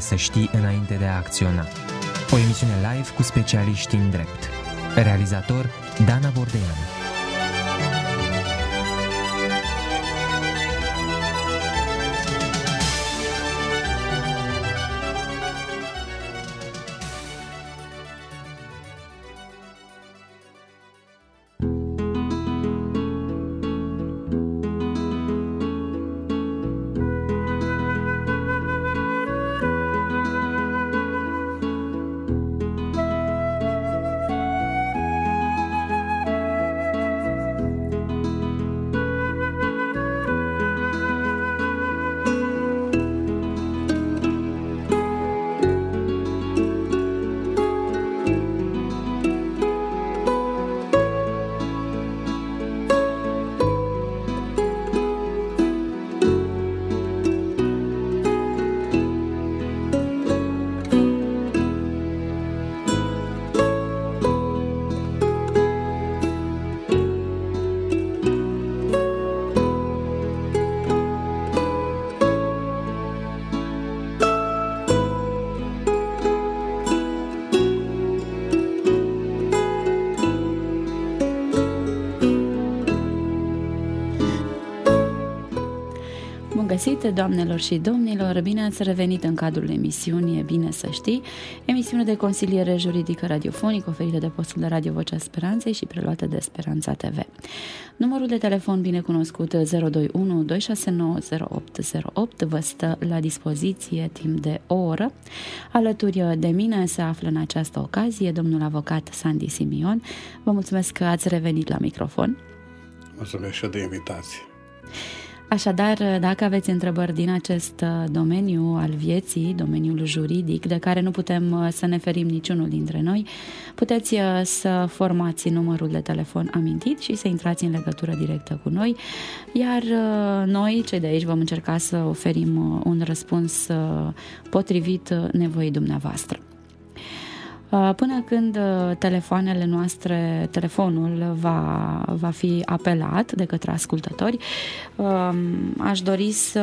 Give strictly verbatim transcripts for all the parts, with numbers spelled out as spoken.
să știi înainte de a acționa. O emisiune live cu specialiști în drept. Realizator Dana Bordeanu. găsit, doamnelor și domnilor, bine ați revenit în cadrul emisiunii E Bine Să Știi, emisiune de consiliere juridică radiofonică oferită de postul de radio Vocea Speranței și preluată de Speranța T V. Numărul de telefon binecunoscut zero doi unu doi șase nouă zero opt zero opt vă stă la dispoziție timp de o oră. Alături de mine se află în această ocazie domnul avocat Sandy Simion. Vă mulțumesc că ați revenit la microfon. Mulțumesc și de invitație. Așadar, dacă aveți întrebări din acest domeniu al vieții, domeniul juridic, de care nu putem să ne ferim niciunul dintre noi, puteți să formați numărul de telefon amintit și să intrați în legătură directă cu noi, iar noi, cei de aici, vom încerca să oferim un răspuns potrivit nevoii dumneavoastră. Până când telefoanele noastre, telefonul va, va fi apelat de către ascultători, aș dori să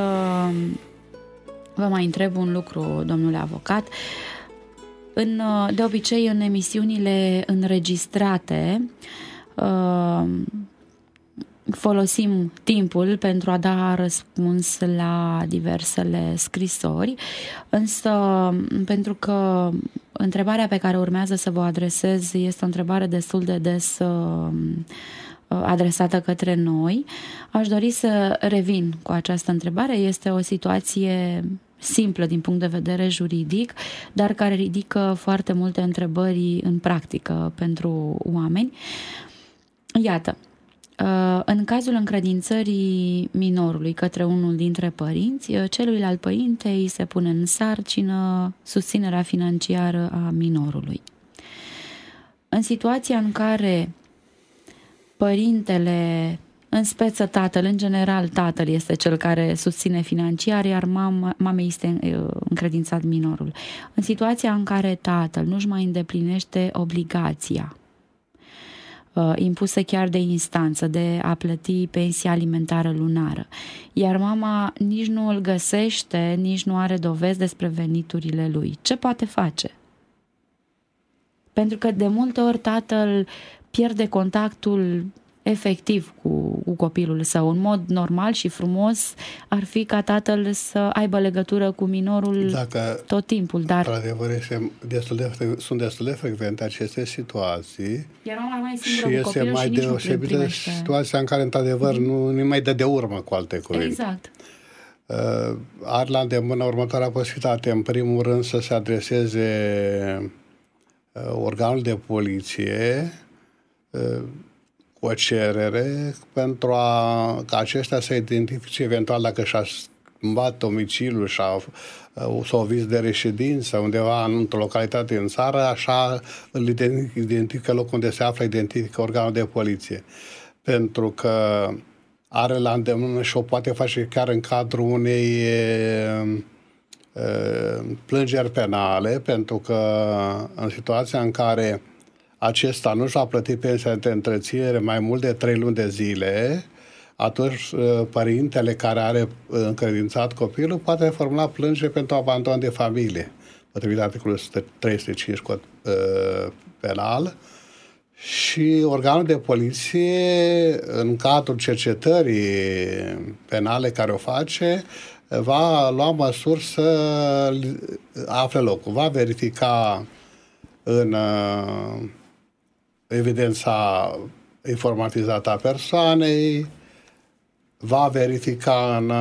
vă mai întreb un lucru, domnule avocat. În, de obicei, în emisiunile înregistrate, folosim timpul pentru a da răspuns la diversele scrisori, însă pentru că întrebarea pe care urmează să vă adresez este o întrebare destul de des uh, adresată către noi, aș dori să revin cu această întrebare. Este o situație simplă din punct de vedere juridic, dar care ridică foarte multe întrebări în practică pentru oameni. Iată, în cazul încredințării minorului către unul dintre părinți, celuilalt părinte îi se pune în sarcină susținerea financiară a minorului. În situația în care părintele, în speță tatăl, în general tatăl este cel care susține financiar, iar mama, mamei este încredințat minorul. În situația în care tatăl nu-și mai îndeplinește obligația impusă chiar de instanță de a plăti pensia alimentară lunară, iar mama nici nu îl găsește, nici nu are dovezi despre veniturile lui. Ce poate face? Pentru că de multe ori tatăl pierde contactul efectiv cu, cu copilul său. În mod normal și frumos ar fi ca tatăl să aibă legătură cu minorul Dacă, tot timpul. Dar într-adevăr, destul de, sunt destul de frecvente aceste situații. Iar mama mai și este mai deosebită situația în care, într-adevăr, mm-hmm. nu, nu mai dă de urmă, cu alte cuvinte. Exact. Uh, are la îndemână următoarea posibilitate. În primul rând să se adreseze uh, organul de poliție uh, cu o cerere pentru a, ca aceștia să identifice eventual dacă și-a schimbat domiciliul și a sau vis de reședință undeva într-o localitate în țară, așa îl identifică locul unde se află, identifică organul de poliție. Pentru că are la îndemână și o poate face chiar în cadrul unei e, plângeri penale, pentru că în situația în care acesta nu și-a plătit pensia de întreținere mai mult de trei luni de zile, atunci părintele care are încredințat copilul poate formula plângere pentru abandon de familie, potrivit articolul trei sute cinci cod penal, și organul de poliție, în cadrul cercetării penale care o face, va lua măsuri să afle locul. Va verifica în evidența informatizată a persoanei, va verifica în,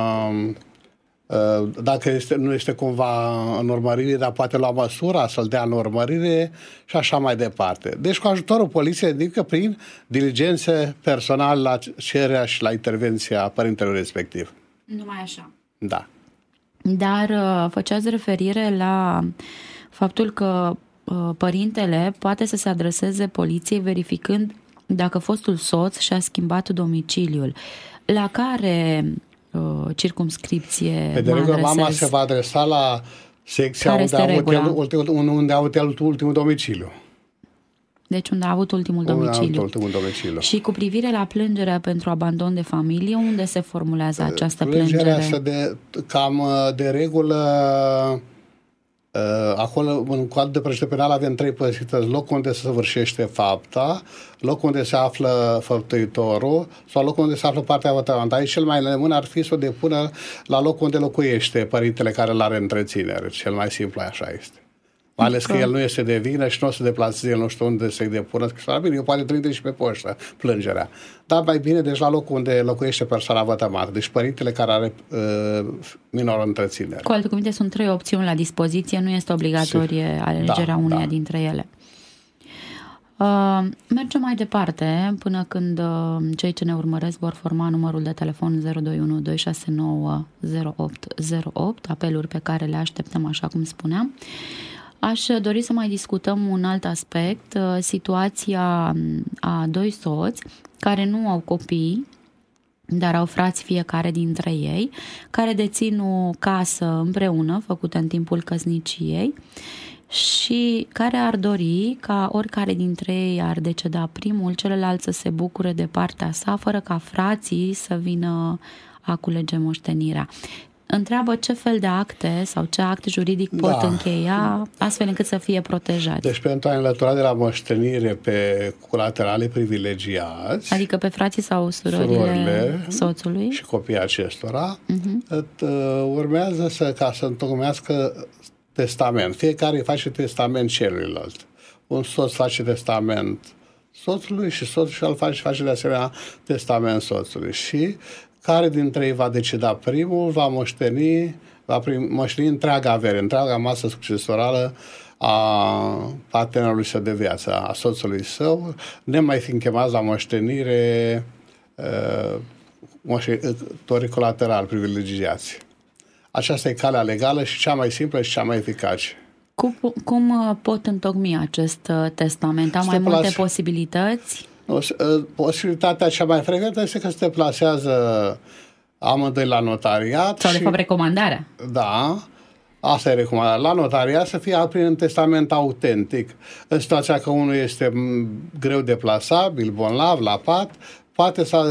dacă este, nu este cumva în urmărire, dar poate lua măsura să-l dea în urmărire și așa mai departe. Deci cu ajutorul poliției, adică prin diligențe personale la cererea și la intervenția părintelui respectiv. Numai așa. Da. Dar făceați referire la faptul că părintele poate să se adreseze poliției verificând dacă fostul soț și-a schimbat domiciliul. La care uh, circumscripție Pe de mă regulă, adresez? mama se va adresa la secția unde a, avut el, ultimul, unde a avut el ultimul domiciliu. Deci unde a avut ultimul unde domiciliu. A avut ultimul domiciliu. Și cu privire la plângerea pentru abandon de familie, unde se formulează această Plângerea plângere? Plângerea de, cam de regulă, acolo, în codul de procedură penală, avem trei posibilități: locul unde se săvârșește fapta, locul unde se află făptuitorul sau locul unde se află partea vătămantă. Aici cel mai nemân ar fi să o depună la locul unde locuiește părintele care l-are întreținere. Cel mai simplu așa este. Mai ales că el nu este de vină și nu o să deplaseze, el nu știu unde să-i depună scrisoarea. Bine, eu poate trimite și pe poștă plângerea. Dar mai bine, deci la locul unde locuiește persoana vătămată. Deci părintele care are uh, minor întreținere. Cu alte cuvinte, sunt trei opțiuni la dispoziție, nu este obligatorie alegerea da, uneia da. dintre ele. Uh, mergem mai departe până când uh, cei ce ne urmăresc vor forma numărul de telefon zero doi unu doi șase nouă zero opt zero opt, apeluri pe care le așteptăm, așa cum spuneam. Aș dori să mai discutăm un alt aspect, situația a doi soți care nu au copii, dar au frați fiecare dintre ei, care dețin o casă împreună, făcută în timpul căsniciei, și care ar dori ca oricare dintre ei ar deceda primul, celălalt să se bucure de partea sa, fără ca frații să vină a culege moștenirea. Întreabă ce fel de acte sau ce act juridic pot da. încheia astfel încât să fie protejați. Deci pentru a înlătura de la moștenire pe colaterale privilegiați, adică pe frații sau surorile, surorile soțului și copiii acestora, uh-huh. urmează să, ca să întocmească testament. Fiecare face testament celuilalt. Un soț face testament soțului și soțul și al face, face de asemenea testament soțului. Și care dintre ei va decida primul, va moșteni, va prim, moșteni întreaga avere, întreaga masă succesorală a partenerului său de viață, a soțului său, nemai fiind chemați la moștenire uh, moștenitorii colaterali privilegiați. Aceasta e calea legală și cea mai simplă și cea mai eficace. Cum, cum pot întocmi acest testament? Au mai multe plase... posibilități? Posibilitatea cea mai frecventă este că se deplasează amândoi la notariat. Sau, și, de fapt, recomandarea. Da, asta e recomandarea. La notariat să fie prin un testament autentic. În situația că unul este greu deplasabil, bolnav, la pat, poate să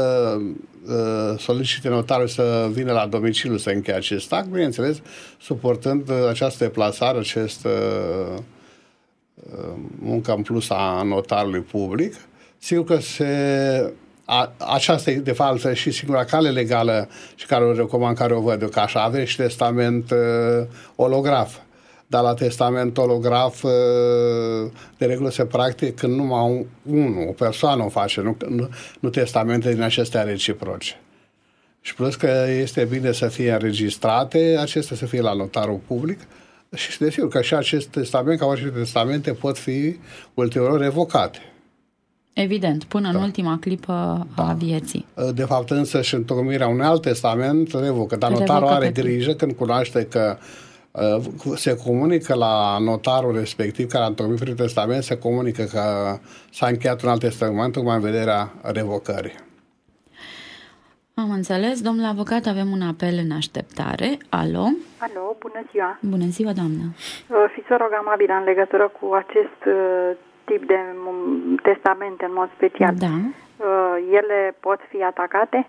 uh, solicite notarul să vină la domiciliu să încheie acest act, bineînțeles, suportând această deplasare, acest uh, muncă în plus a notarului public. Sigur că se, a, aceasta e de fapt și singura cale legală și care o recomand, care o văd eu, că așa avem și testament uh, olograf. Dar la testament olograf uh, de regulă se practică când numai unul, o persoană o face, nu, nu, nu testamente din acestea reciproce. Și plus că este bine să fie înregistrate, acestea să fie la notarul public și desigur că și acest testament, ca orice testamente, pot fi ulterior revocate. Evident, până da. în ultima clipă da. a vieții. De fapt, însă, și întocmirea unui alt testament revocă. Dar notarul revocă are grijă când cunoaște că uh, se comunică la notarul respectiv care a întocmit prin testament, se comunică că s-a încheiat un alt testament tocmai în vederea revocării. Am înțeles. Domnule avocat, avem un apel în așteptare. Alo? Alo, bună ziua. Bună ziua, doamnă. Fiți o rog amabilă în legătură cu acest tip de testament în mod special. Da. ele pot fi atacate?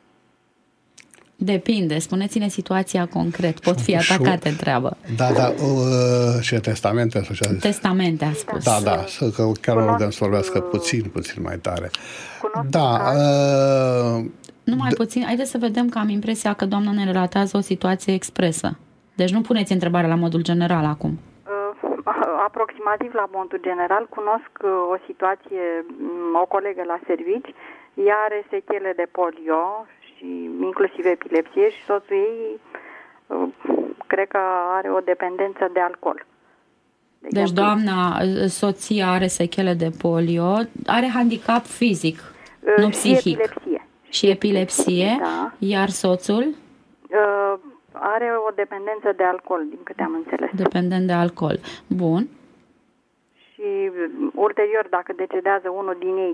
Depinde, spuneți-ne situația concret. Pot fi atacate, întreabă. Da, da, uh, ce testamente? Testamente, a spus. Da, da, să, că chiar o rugăm să vorbească puțin, puțin mai tare. Da, uh, numai puțin, haideți să vedem că am impresia că doamna ne relatează o situație expresă. Deci nu puneți întrebarea la modul general acum. Aproximativ la modul general, cunosc o situație, o colegă la servici, ea are sechele de polio și inclusiv epilepsie și soțul ei cred că are o dependență de alcool. De deci exemplu, doamna, soția are sechele de polio, are handicap fizic, nu și psihic. Epilepsie. Și epilepsie, da. Iar soțul? Are o dependență de alcool, din câte am înțeles. Dependent de alcool. Bun. Și ulterior, dacă decedează unul din ei,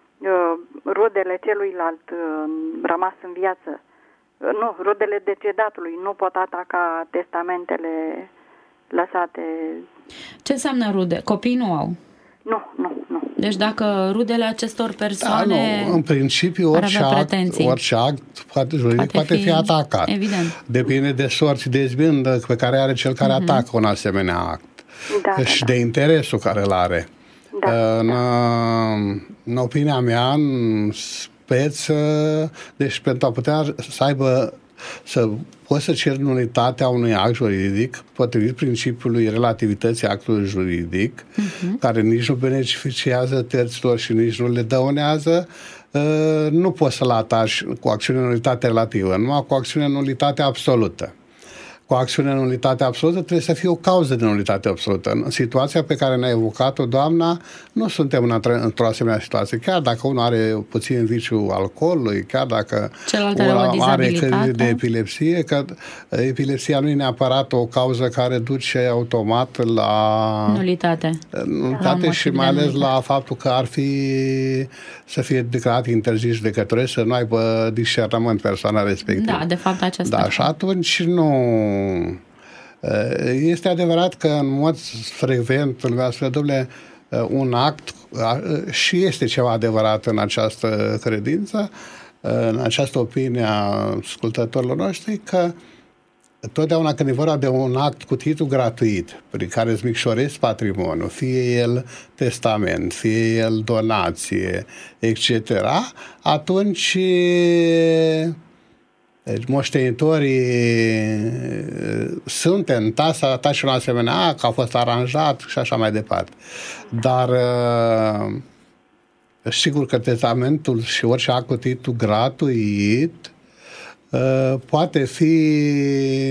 rudele celuilalt rămas în viață, nu, rudele decedatului nu pot ataca testamentele lăsate. Ce înseamnă rude? Copii nu au? Nu, nu, nu. Deci dacă rudele acestor persoane... Da, nu, în principiu orice act, orice act poate, juridic, poate, poate fi, fi atacat. Evident. Depinde de sorți de izbândă pe care are cel care uh-huh. atacă un asemenea act. Da, și da, de interesul care îl are. Da, în, da. în opinia mea, în speță, deci pentru a putea să aibă să poți să ceri nulitatea unui act juridic potrivit principiului relativității actului juridic, uh-huh. care nici nu beneficiază terților și nici nu le dăunează, uh, nu poți să-l ataci cu acțiune nulitate relativă, numai cu acțiune nulitate absolută. Cu acțiune în nulitate absolută trebuie să fie o cauză de nulitate absolută. În situația pe care ne-a evocat-o doamna, nu suntem într-o asemenea situație. Chiar dacă unul are puțin viciu alcoolului, chiar dacă unul are crize de epilepsie, că epilepsia nu e neapărat o cauză care duce automat la nulitate, nulitate la și mai ales la faptul că ar fi să fie declarat interzis judecătoresc, să nu aibă discernământ persoana respectivă. Da, de fapt acesta. Da, și atunci nu. Este adevărat că în mod frecvent lumea spune, dom'le, un act și este ceva adevărat în această credință, în această opinie a ascultătorilor noștri, că totdeauna când e vorba de un act cu titlu gratuit, prin care îți micșorezi patrimoniul, fie el testament, fie el donație, et cetera, atunci deci moștenitorii sunt tentați să atace un asemenea că a fost aranjat și așa mai departe. Dar sigur că testamentul și orice act cu titlu gratuit poate fi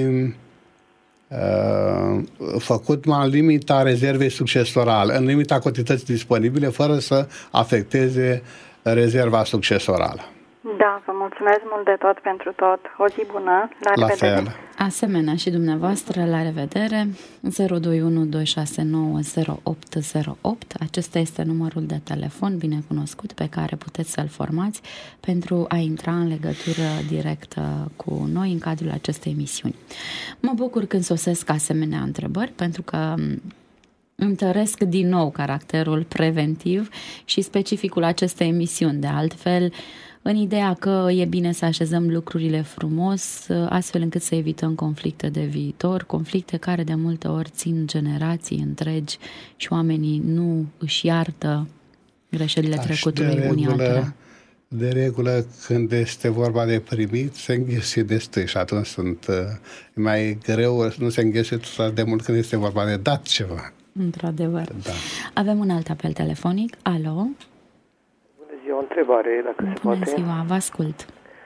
făcut mai în limita rezervei succesorale, în limita cantității disponibile, fără să afecteze rezerva succesorală. Da, vă mulțumesc mult de tot pentru tot. O zi bună. La, la revedere. fel. Asemenea și dumneavoastră, la revedere. zero doi unu doi șase nouă zero opt zero opt. Acesta este numărul de telefon binecunoscut pe care puteți să-l formați pentru a intra în legătură directă cu noi în cadrul acestei emisiuni. Mă bucur când sosesc asemenea întrebări, pentru că întăresc din nou caracterul preventiv și specificul acestei emisiuni. De altfel, în ideea că e bine să așezăm lucrurile frumos, astfel încât să evităm conflicte de viitor, conflicte care de multe ori țin generații întregi și oamenii nu își iartă greșelile da, trecutului unii altora. De regulă, când este vorba de primit, se înghesuie destui și atunci sunt e mai greu, nu se înghesuie de mult când este vorba de dat ceva. Într-adevăr. Da. Avem un alt apel telefonic. Alo? O întrebare, dacă Bună se poate. Bună ziua, vă ascult.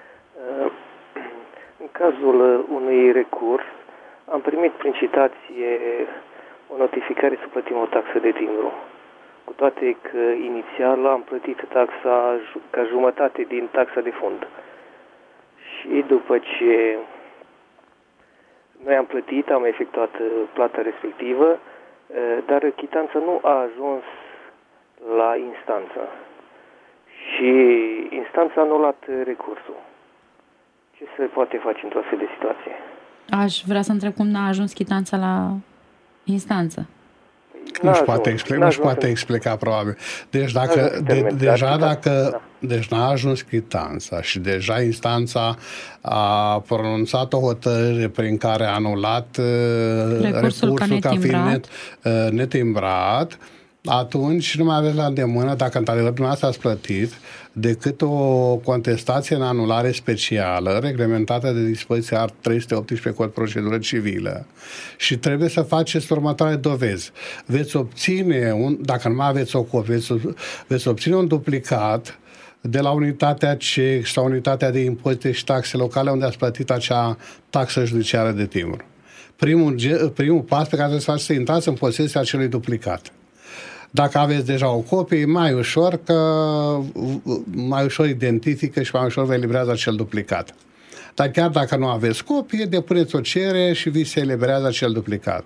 În cazul unui recurs, am primit prin citație o notificare să plătim o taxă de timbru. Cu toate că inițial am plătit taxa ca jumătate din taxa de fond. Și după ce noi am plătit, am efectuat plata respectivă, dar chitanța nu a ajuns la instanță. Și instanța a anulat recursul. Ce se poate face într-o astfel de situație? Aș vrea să întreb cum n-a ajuns chitanța la instanță. Nu-și poate explica, nu-și poate explica probabil. Deci, dacă, de, deja dacă... Da. Deci n-a ajuns chitanța și deja instanța a pronunțat o hotărâre prin care a anulat recursul, recursul ca, ca fiind net, netimbrat, atunci nu mai aveți la îndemână, dacă într-adevăr dumneavoastră ați plătit, decât o contestație în anulare specială, reglementată de dispoziția trei sute optsprezece Cod Procedură Civilă. Și trebuie să faceți următoarele dovezi. Veți obține, un, dacă nu mai aveți o copie, veți, veți obține un duplicat de la unitatea C E C sau unitatea de impozite și taxe locale unde ați plătit acea taxă judiciară de timbru. Primul, primul pas pe care trebuie să faceți să intrați în posesia acelui duplicat. Dacă aveți deja o copie, mai ușor că mai ușor identifică și mai ușor vă eliberează acel duplicat. Dar chiar dacă nu aveți copie, depuneți o cerere și vi se eliberează acel duplicat.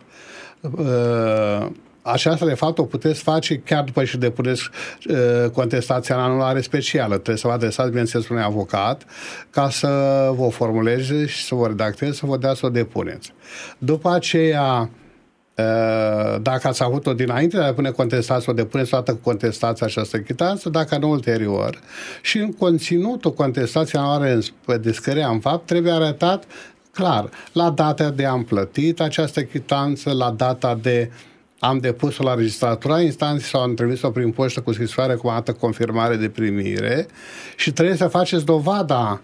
Aceasta, de fapt, o puteți face chiar după ce depuneți contestația în anulare specială. Trebuie să vă adresați, bineînțeles, unui avocat ca să vă formuleze și să vă redacteze, să vă dea să o depuneți. După aceea, dacă ați avut-o dinainte de a depune contestația, o depuneți toată cu contestația această chitanță, dacă nu ulterior. Și în conținutul contestației anuale pe descărea în fapt trebuie arătat clar la data de am plătit această chitanță, la data de am depus-o la registratura instanței sau am trimis-o prin poștă cu scrisoare recomandată confirmare de primire și trebuie să faceți dovada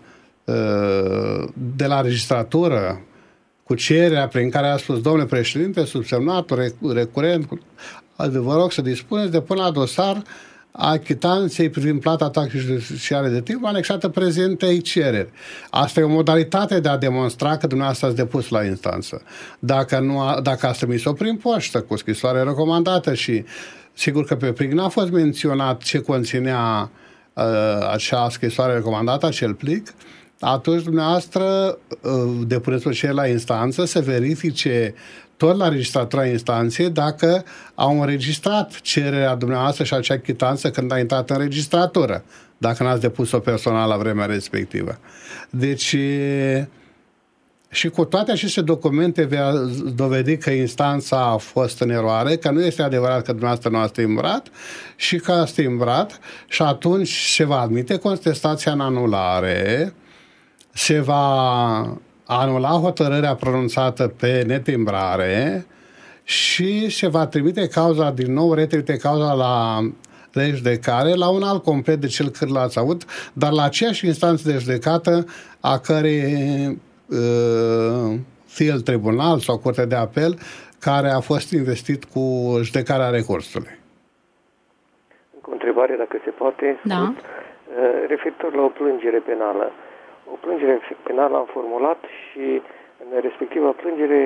de la registratură cu cererea prin care a spus, domnule președinte, subsemnatul, recurent, vă rog să dispuneți de până la dosar a chitanței privind plata taxei judiciare de timp anexată prezentei cereri. Asta e o modalitate de a demonstra că dumneavoastră ați depus la instanță. Dacă, nu a, dacă ați trimis-o prin poștă cu scrisoare recomandată și sigur că pe plic n-a fost menționat ce conținea uh, acea scrisoare recomandată, acel plic, atunci dumneavoastră depuneți o cerere la instanță să verifice tot la registratura instanței dacă au înregistrat cererea dumneavoastră și acea chitanță când a intrat în registratură, dacă n-ați depus-o personal la vremea respectivă. Deci, și cu toate aceste documente vei dovedi că instanța a fost în eroare, că nu este adevărat că dumneavoastră nu ați timbrat și că ați timbrat și atunci se va admite contestația în anulare, se va anula hotărârea pronunțată pe netimbrare și se va trimite cauza din nou, retrimite cauza la rejudecare la un alt complet de cel care l-ați avut, dar la aceeași instanță de judecată a cărei uh, fie el tribunal sau curte de apel care a fost investit cu judecarea recursului. O întrebare, dacă se poate. Da. Referitor la o plângere penală. O plângere penală am formulat și în respectiva plângere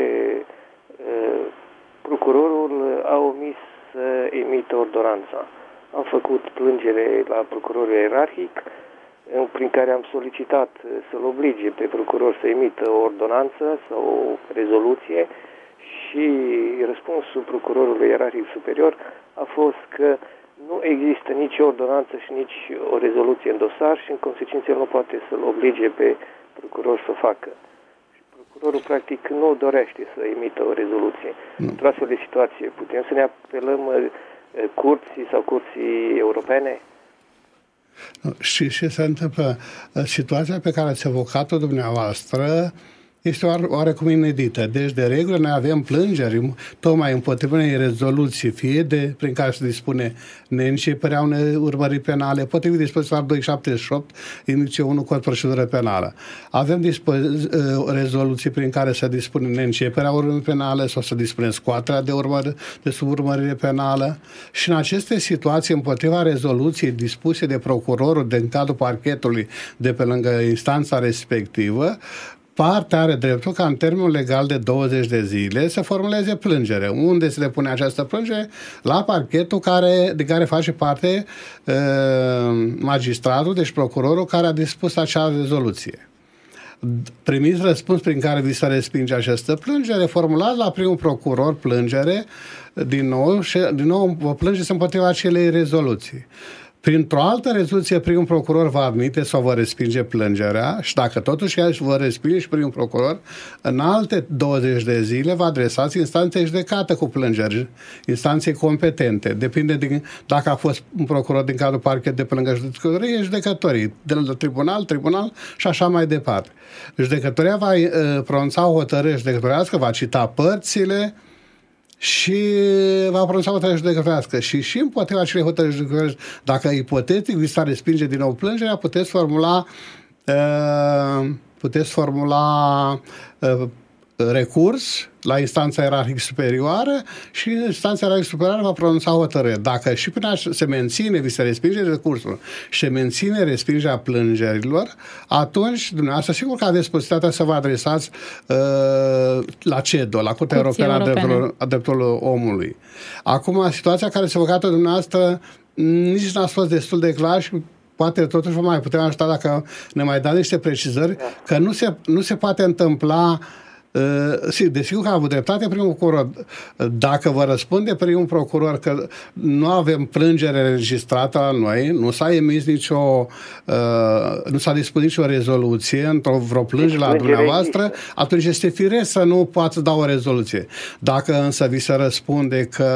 procurorul a omis să emită ordonanța. Am făcut plângere la procurorul ierarhic prin care am solicitat să-l oblige pe procuror să emită o ordonanță sau o rezoluție și răspunsul procurorului ierarhic superior a fost că nu există nici o ordonanță și nici o rezoluție în dosar și în consecință nu poate să-l oblige pe procuror să facă. Și procurorul practic nu dorește să emită o rezoluție. Mm. Într-o astfel de situație putem să ne apelăm curții sau curții europene? Și ce se întâmplă? Situația pe care ați evocat-o dumneavoastră este oarecum inedită. Deci, de regulă, noi avem plângeri tocmai împotriva unei rezoluții, fie de, prin care se dispune neînceperea unei urmăriri penale, potrivit dispozițiilor două sute șaptezeci și opt, iniție unu Cod Procedură Penală. Avem dispo- rezoluții prin care se dispune neînceperea urmării penale sau se dispune scoaterea de, urmări, de sub urmărire penală și în aceste situații, împotriva rezoluției dispuse de procurorul din cadrul parchetului de pe lângă instanța respectivă, partea are dreptul ca în termenul legal de douăzeci de zile să formuleze plângere. Unde se depune această plângere? La parchetul care, de care face parte uh, magistratul, deci procurorul care a dispus acea rezoluție. Primiți răspuns prin care vi se respinge această plângere, formulați la primul procuror plângere din nou și din nou vă plângeți împotriva acelei rezoluții. Printr-o altă rezoluție, primul procuror va admite sau va respinge plângerea și dacă totuși ea vă respinge și primul procuror, în alte douăzeci de zile vă adresați instanței judecată cu plângeri, instanței competente. Depinde din, dacă a fost un procuror din cadrul parchetului de pe lângă judecătorie, judecătorii, de la tribunal, tribunal și așa mai departe. Judecătoria va uh, pronunța o hotărâre judecătorească, va cita părțile și va pronunța o hotărâre judecătorească. Și și împotriva acelei hotărâri judecătorești, dacă ipotetic vi s-a respinge din nou plângerea, puteți formula uh, puteți formula uh, recurs la instanța ierarhică superioară și instanța ierarhică superioară va pronunța hotărâre. Dacă și până se menține, vi se respinge recursul și se menține respingerea plângerilor, atunci, dumneavoastră, sigur că aveți posibilitatea să vă adresați uh, la CEDO, la Curtea Europeană a Drepturilor, a Drepturilor Omului. Acum, situația care se văcată dumneavoastră nici n-a fost destul de clar și poate totuși vă mai putem ajuta dacă ne mai dați niște precizări, că nu se, nu se poate întâmpla. Uh, desigur că a avut dreptate primul procuror. Dacă vă răspunde primul procuror că nu avem plângere înregistrată la noi, nu s-a emis nicio uh, nu s-a dispus nicio rezoluție într-o vreo plângere la dumneavoastră, atunci este firesc să nu poată da o rezoluție. Dacă însă vi se răspunde că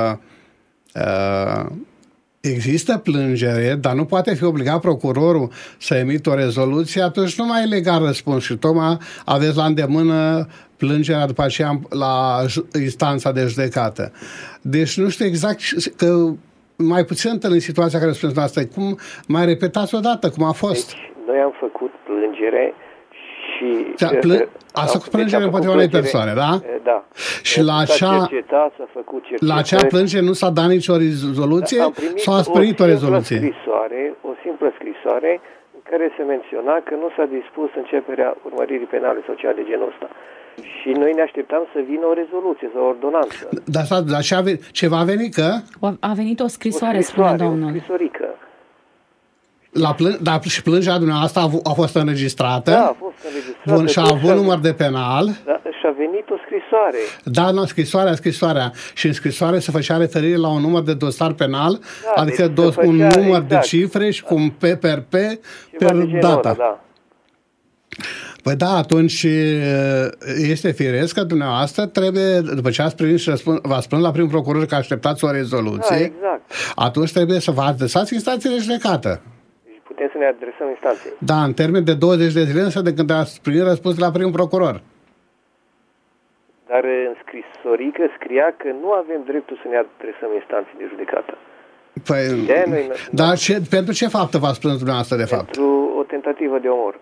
uh, există plângere, dar nu poate fi obligat procurorul să emită o rezoluție, atunci nu mai e legal răspuns și tocmai aveți la îndemână plângerea după aceea la instanța de judecată. Deci nu știu exact că mai puțin în situația care spuneți asta. Cum mai repetați odată cum a fost? Deci, noi am făcut plângere și... Plân... Ați făcut plângere împotriva unei persoane, da? Da. Și la acea, la acea plângere nu s-a dat nicio rezoluție da, sau ați primit o, o rezoluție? Scrisoare, o simplă scrisoare în care se menționa că nu s-a dispus începerea urmăririi penale sau cea de genul ăsta. Și noi ne așteptam să vină o rezoluție sau o ordonanță. Dar, dar ce, a venit, ce va veni că? A venit o scrisoare, o scrisoare spune domnul. O scrisorică. La plân, dar și plângerea dumneavoastră a, a fost înregistrată? Da, a fost înregistrată. Bun, și a avut număr de penal? Da, și a venit o scrisoare. Da, nu, scrisoarea, scrisoarea. Și în scrisoare se făcea referire la un număr de dosar penal, da, adică deci dos, un număr exact de cifre și cu un P per P per data. Da. Păi da, atunci este firesc că dumneavoastră trebuie, după ce ați primit și v-ați spus la primul procuror că așteptați o rezoluție, da, exact. Atunci trebuie să vă adresați instanței de judecată. Putem să ne adresăm instanței. Da, în termen de douăzeci de zile, însă de când ați primit răspuns la primul procuror. Dar în scrisorică scria că nu avem dreptul să ne adresăm instanței de judecată. Păi, de noi, dar ce, pentru ce faptă v-ați plâns dumneavoastră, de fapt? Pentru o tentativă de omor.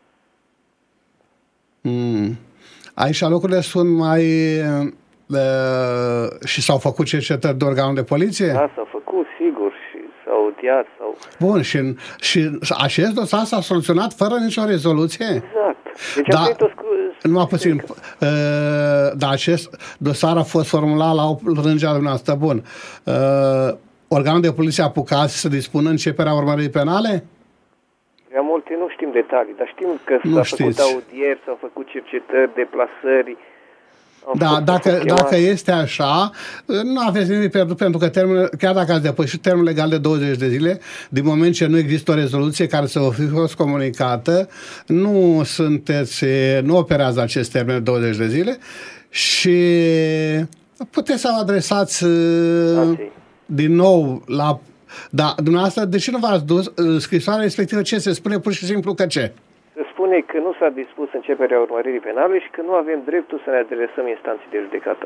Mm. Aici locurile sunt mai... Uh, și s-au făcut cercetări de organul de poliție? Da, s-au făcut, sigur, și s-au audiat. Sau... Bun, și, și acest dosar s-a soluționat fără nicio rezoluție? Exact. Deci da, a venit o scu- numai puțin. Uh, dar acest dosar a fost formulat la o plângere a dumneavoastră. Bun. Uh, organul de poliție a apucat să dispună începerea urmăririi penale? Prea multe nu știm detalii, dar știm că nu s-au știți. făcut audieri, s-au făcut cercetări, deplasări. Da, dacă, dacă este așa, nu aveți nimic pierdut, pentru că termen, chiar dacă ați depășit termenul legal de douăzeci de zile, din moment ce nu există o rezoluție care să vă fi fost comunicată, nu sunteți, nu operează acest termen de douăzeci de zile și puteți să vă adresați okay. din nou la... Da, dumneavoastră, de ce nu v-ați dus scrisoarea respectivă? Ce se spune pur și simplu că ce? Se spune că nu s-a dispus începerea urmăririi penale și că nu avem dreptul să ne adresăm instanții de judecată.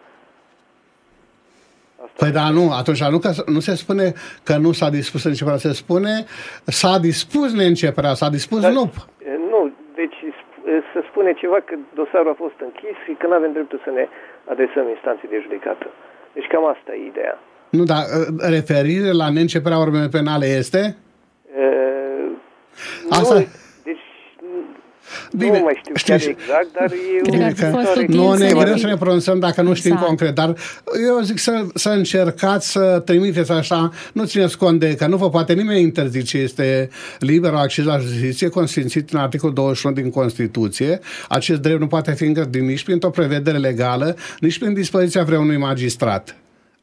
Asta păi da, nu, atunci nu, că, nu se spune că nu s-a dispus începerea, se spune s-a dispus neînceperea, s-a dispus Dar, nu. Nu, deci se spune ceva că dosarul a fost închis și că nu avem dreptul să ne adresăm instanții de judecată. Deci cam asta e ideea. Nu, dar referire la neînceperea urmei penale este? Uh, asta... Nu, deci Bine, nu mai știu știu, chiar exact, dar e că nu ne e greu să ne pronunțăm dacă nu știm exact. concret, dar eu zic să, să încercați să trimiteți așa, nu țineți cont de că nu vă poate nimeni interzice, este liber acces la justiție, consfințit în articolul douăzeci și unu din Constituție. Acest drept nu poate fi îngrădit nici printr-o prevedere legală, nici prin dispoziția vreunui magistrat.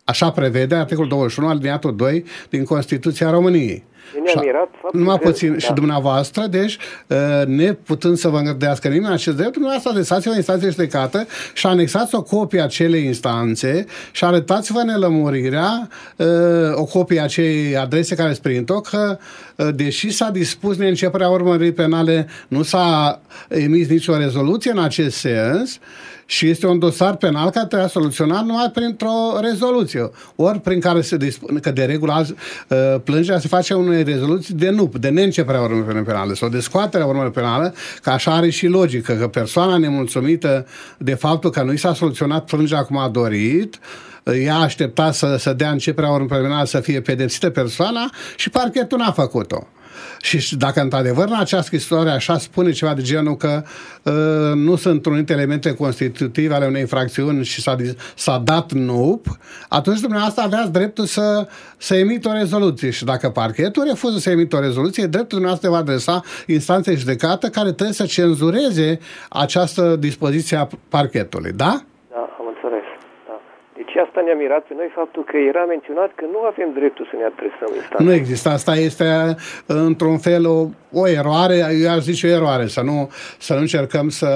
Așa prevede articolul douăzeci și unu, alineatul doi din Constituția României. Ne-am mirat faptul numai că, puțin, da. și dumneavoastră, deci, neputând să vă îngăduiască nimeni acest drept, dumneavoastră adresați-vă instanței de judecată și anexați o copie a acelei instanțe și arătați-vă nelămurirea, o copie a acelei adrese care ați primit-o, că deși s-a dispus neînceperea urmării penale, nu s-a emis nicio rezoluție în acest sens și este un dosar penal care trebuie soluționat numai printr-o rezoluție. Ori prin care se dispune, că de regulă plângerea se face unei rezoluții de nu, de neînceperea urmării penale sau de scoaterea urmării penale, că așa are și logică, că persoana nemulțumită de faptul că nu i s-a soluționat plângerea cum a dorit, ea a așteptat să, să dea începerea urmării penale, să fie pedepsită persoana și parchetul n-a făcut-o. Și dacă într-adevăr în această scrisoare așa spune ceva de genul că uh, nu sunt unite elemente constitutive ale unei infracțiuni și s-a, s-a dat nup, atunci dumneavoastră aveați dreptul să, să emită o rezoluție. Și dacă parchetul refuză să emită o rezoluție, dreptul dumneavoastră va adresa instanței judecată care trebuie să cenzureze această dispoziție a parchetului. Da? Da, am înțeles. Deci asta ne-a mirat pe noi faptul că era menționat că nu avem dreptul să ne adresăm instanței. Nu există. Asta este într-un fel o, o eroare, eu aș zice o eroare, să nu, să nu încercăm să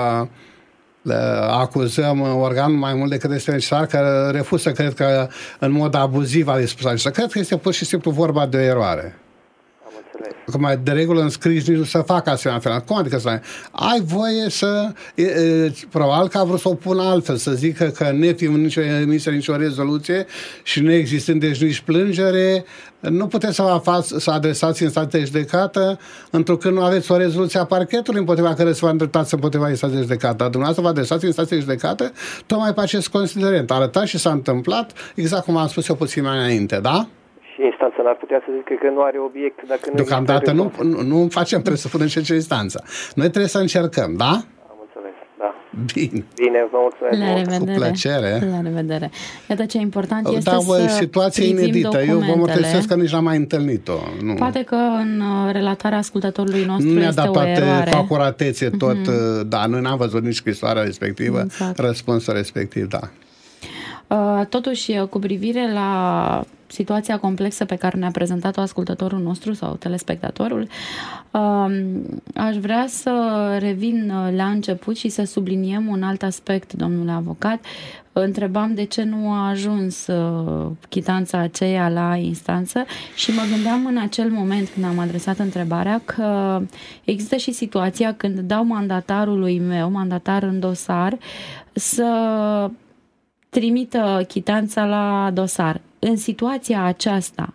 acuzăm organul mai mult decât este necesar, că refuză, cred că în mod abuziv a dispus acesta. Cred că este pur și simplu vorba de o eroare. Că mai de regulă înscris nici nu să facă asemenea fel. Cum adică să ai voie să... E, e, probabil că a vrut să o pună altfel, să zică că nefiind nicio emisă, nicio rezoluție și nu existând deci nici plângere, nu puteți să vă fați, să adresați instanței de judecată, întrucât nu aveți o rezoluție a parchetului împotriva care să vă îndreptați împotriva instanței de judecată. Dar dumneavoastră vă adresați instanței de judecată tocmai pe acest considerent. Arătați și s-a întâmplat, exact cum am spus eu puțin mai înainte, da? Și instanța n-ar putea să zică că nu are obiect dacă nu... Deocamdată nu, nu, nu facem, trebuie să punem și ce instanță. Noi trebuie să încercăm, da? Am înțeles, da. Bine. Bine, vă mulțumesc. La revedere. Cu plăcere. La revedere. Iată ce important este da, bă, să situație inedită. Eu vă mărturisesc că nici n-am mai întâlnit-o. Nu. Poate că în relatarea ascultătorului nostru nu este dat o eroare. Cu acuratețe tot, mm-hmm. Da, noi n-am văzut nici scrisoarea respectivă, exact. Răspunsul respectiv, da. Totuși, cu privire la situația complexă pe care ne-a prezentat-o ascultătorul nostru sau telespectatorul, aș vrea să revin la început și să subliniem un alt aspect, domnule avocat. Întrebam de ce nu a ajuns chitanța aceea la instanță și mă gândeam în acel moment când am adresat întrebarea că există și situația când dau mandatarului meu, mandatar în dosar, să trimită chitanța la dosar. În situația aceasta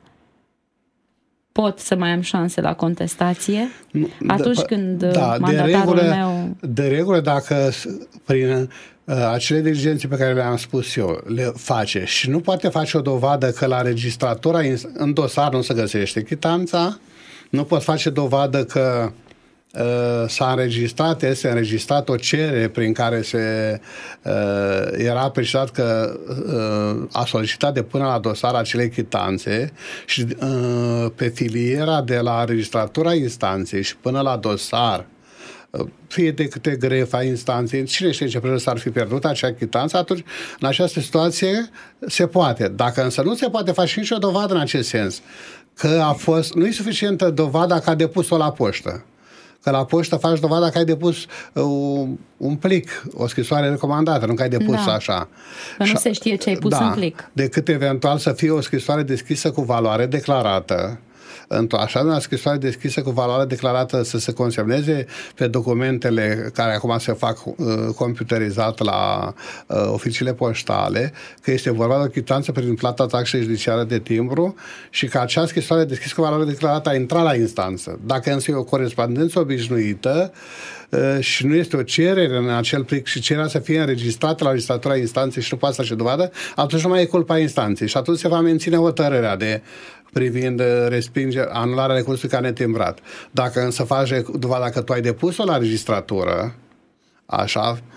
pot să mai am șanse la contestație atunci de, când da, mandatarul de regulă, meu... De regulă, dacă prin uh, acele diligențe pe care le-am spus eu le face și nu poate face o dovadă că la registratura în dosar nu se găsește chitanța, nu pot face dovadă că Uh, s-a înregistrat, este înregistrat o cerere prin care se uh, era precizat că uh, a solicitat de până la dosar acele chitanțe și uh, pe filiera de la registratura instanței și până la dosar, uh, fie de câte grefa instanței, cine știe ce preț s-ar fi pierdut acea chitanță, atunci în această situație se poate. Dacă însă nu se poate face nicio dovadă în acest sens, că a fost, nu e suficientă dovada că a depus-o la poștă. Că la poștă faci dovada că ai depus uh, un plic, o scrisoare recomandată, nu că ai depus da. Așa. Că nu se știe ce ai pus da, în plic. Decât eventual să fie o scrisoare deschisă cu valoare declarată. Într-o așa de scrisoare deschisă cu valoare declarată să se consemneze pe documentele care acum se fac uh, computerizat la uh, oficiile poștale, că este vorba de o chitanță prin plata taxei judiciare de timbru și că acea scrisoare deschisă cu valoare declarată a intrat la instanță. Dacă însă e o corespondență obișnuită uh, și nu este o cerere în acel plic și cererea să fie înregistrată la registratura instanței și nu poate să face dovadă, atunci nu mai e culpa instanței și atunci se va menține hotărârea de privind respinge, anularea recursului ca netimbrat. Dacă însă faci dovada că tu ai depus-o la registratură, așa,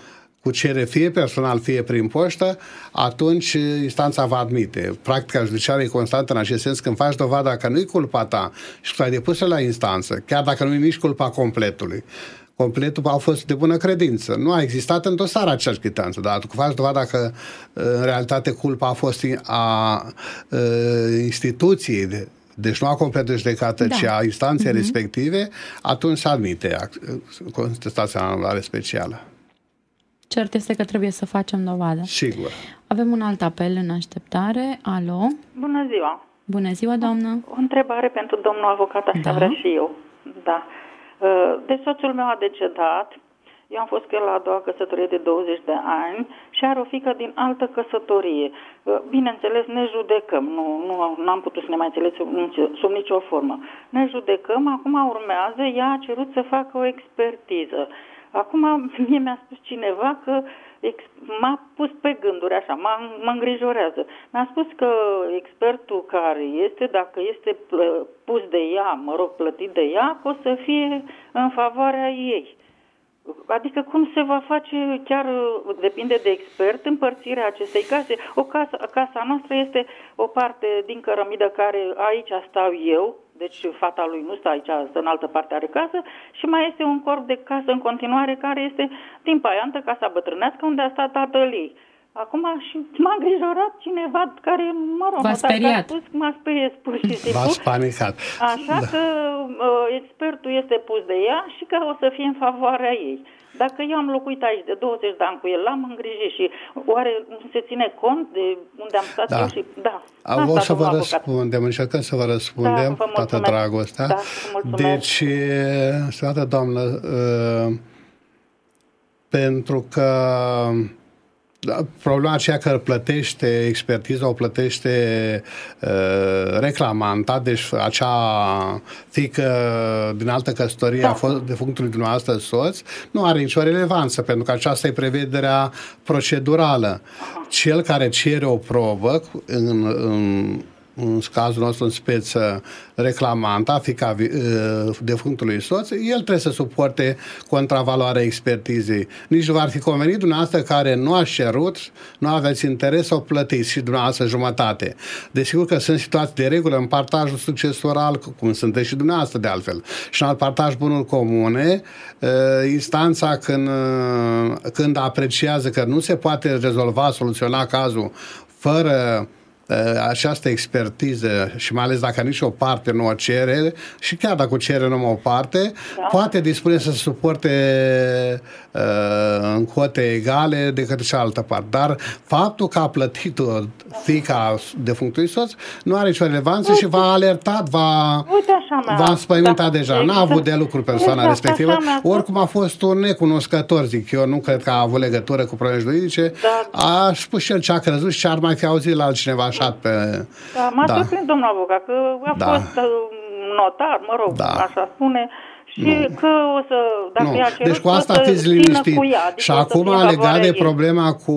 cu cerere fie personal, fie prin poștă, atunci instanța va admite. Practica judiciară e constantă în acest sens. Când faci dovada că nu-i culpa ta și tu ai depus la instanță, chiar dacă nu e nici culpa completului, completul a fost de bună credință. Nu a existat în dosar aceeași chitanță, dar tu faci dovada că în realitate culpa a fost a, a instituției, de, deci nu a completului judecată, da. ci a instanței uh-huh. respective, atunci se admite contestația anuală specială. Cert este că trebuie să facem dovadă. Sigur. Avem un alt apel în așteptare. Alo? Bună ziua! Bună ziua, doamnă! O întrebare pentru domnul avocat, așa da. vrea și eu. Da. Deci soțul meu a decedat, eu am fost cu el la a doua căsătorie de douăzeci de ani și are o fiică din altă căsătorie. Bineînțeles, ne judecăm, nu, nu am putut să ne mai înțelegem sub, sub nicio formă. Ne judecăm, acum urmează, ea a cerut să facă o expertiză. Acum mie mi-a spus cineva că m-a pus pe gânduri așa, mă îngrijorează. Mi-a spus că expertul care este, dacă este pus de ea, mă rog, plătit de ea, că o să fie în favoarea ei. Adică cum se va face, chiar depinde de expert, împărțirea acestei case. O casă, casa noastră este o parte din cărămidă care aici stau eu, deci fata lui nu stă aici, stă în altă parte, are casă, și mai este un corp de casă în continuare care este din Paiantă, casa bătrânească, unde a stat tatăl ei. Acum și m-a îngrijorat cineva care, mă rog, v-a speriat. A spus, m-a speriat pur și simplu. V-ați panicat. Așa da. că uh, expertul este pus de ea și că o să fie în favoarea ei. Dacă eu am locuit aici de douăzeci de ani cu el, l-am îngrijit și oare se ține cont de unde am stat da. eu și... Da. O să vă răspundem, încercăm să vă răspundem, da, toată dragostea. Da, deci, stimată doamnă, uh, pentru că problema aceea că plătește expertiza, o plătește uh, reclamanta, deci acea fiică din altă căsătorie da. a fost defunctului dumneavoastră soț, nu are nicio relevanță, pentru că aceasta e prevederea procedurală. Aha. Cel care cere o probă în, în în cazul nostru în speță reclamanta, fiica defunctului soț, el trebuie să suporte contravaloarea expertizei. Nici nu ar fi convenit dumneavoastră care nu a cerut, nu aveți interes să o plătiți și dumneavoastră jumătate. Desigur că sunt situații de regulă în partajul succesoral, cum sunteți și dumneavoastră de altfel, și în alt partaj bunuri comune, instanța când, când apreciază că nu se poate rezolva, soluționa cazul fără această expertiză și mai ales dacă nici o parte nu o cere și chiar dacă o cere numai o parte, da. poate dispune să suporte uh, în cote egale decât cealaltă parte. Dar faptul că a plătit-o fiica defunctului soț nu are nicio relevanță Uite. și v-a alertat, v-a, v-a înspăimântat da. deja. Exact. N-a avut de lucru persoana exact, respectivă. Oricum a fost un necunoscător, zic eu, nu cred că a avut legătură cu probleme juridice. Da. A spus și el ce a crezut și ce ar mai fi auzit la altcineva. Pe... Da, m-a da. surprins, domnul avocat, că a da. fost notar, mă rog, da. așa spune, și nu. că o să, dacă nu. i-a cerut, deci cu asta fiți liniștit. Cu ea, adică și acum legat de problema cu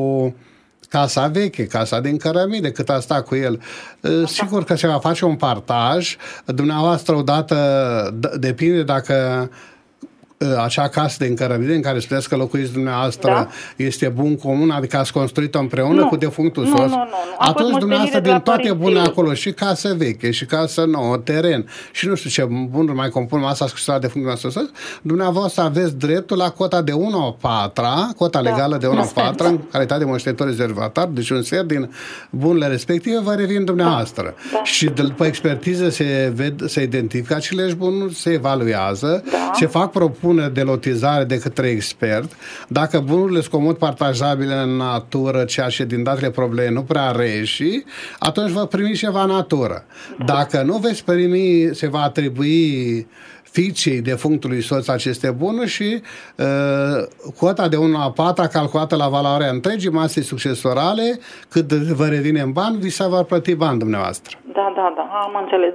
casa veche, casa din cărămide, cât a stat cu el. Așa. Sigur că se va face un partaj, dumneavoastră odată, depinde dacă acea casă de încărămide în care spuneți că locuiți dumneavoastră da? este bun comun, adică ați construit-o împreună nu. cu defunctul nu, soț, nu, nu, nu. atunci dumneavoastră din toate bune acolo, și casă veche, și casă nouă, teren, și nu știu ce bunuri mai compun masa scușilor de defunctul nostru soț, dumneavoastră aveți dreptul la cota de unu a patra, cota da. legală de unu a patra, în calitate de moștenitor rezervatar, deci un sfert din bunurile respective vă revin dumneavoastră. Da. Da. Și după expertiză se, ved, se identifică aceleși bunuri, se evaluează, da. se fac propuneri de lotizare de către expert. Dacă bunurile sunt comod partajabile în natură, ceea ce din datele probleme nu prea reieși, atunci vă primiți ceva în natură. Dacă nu veți primi, se va atribui fiicei defunctului soț aceste bunuri și uh, cota de unu la patru calculată la valoarea întregii mase succesorale, cât vă revine în bani, vi se va plăti bani dumneavoastră. Da, da, da, am înțeles. Deci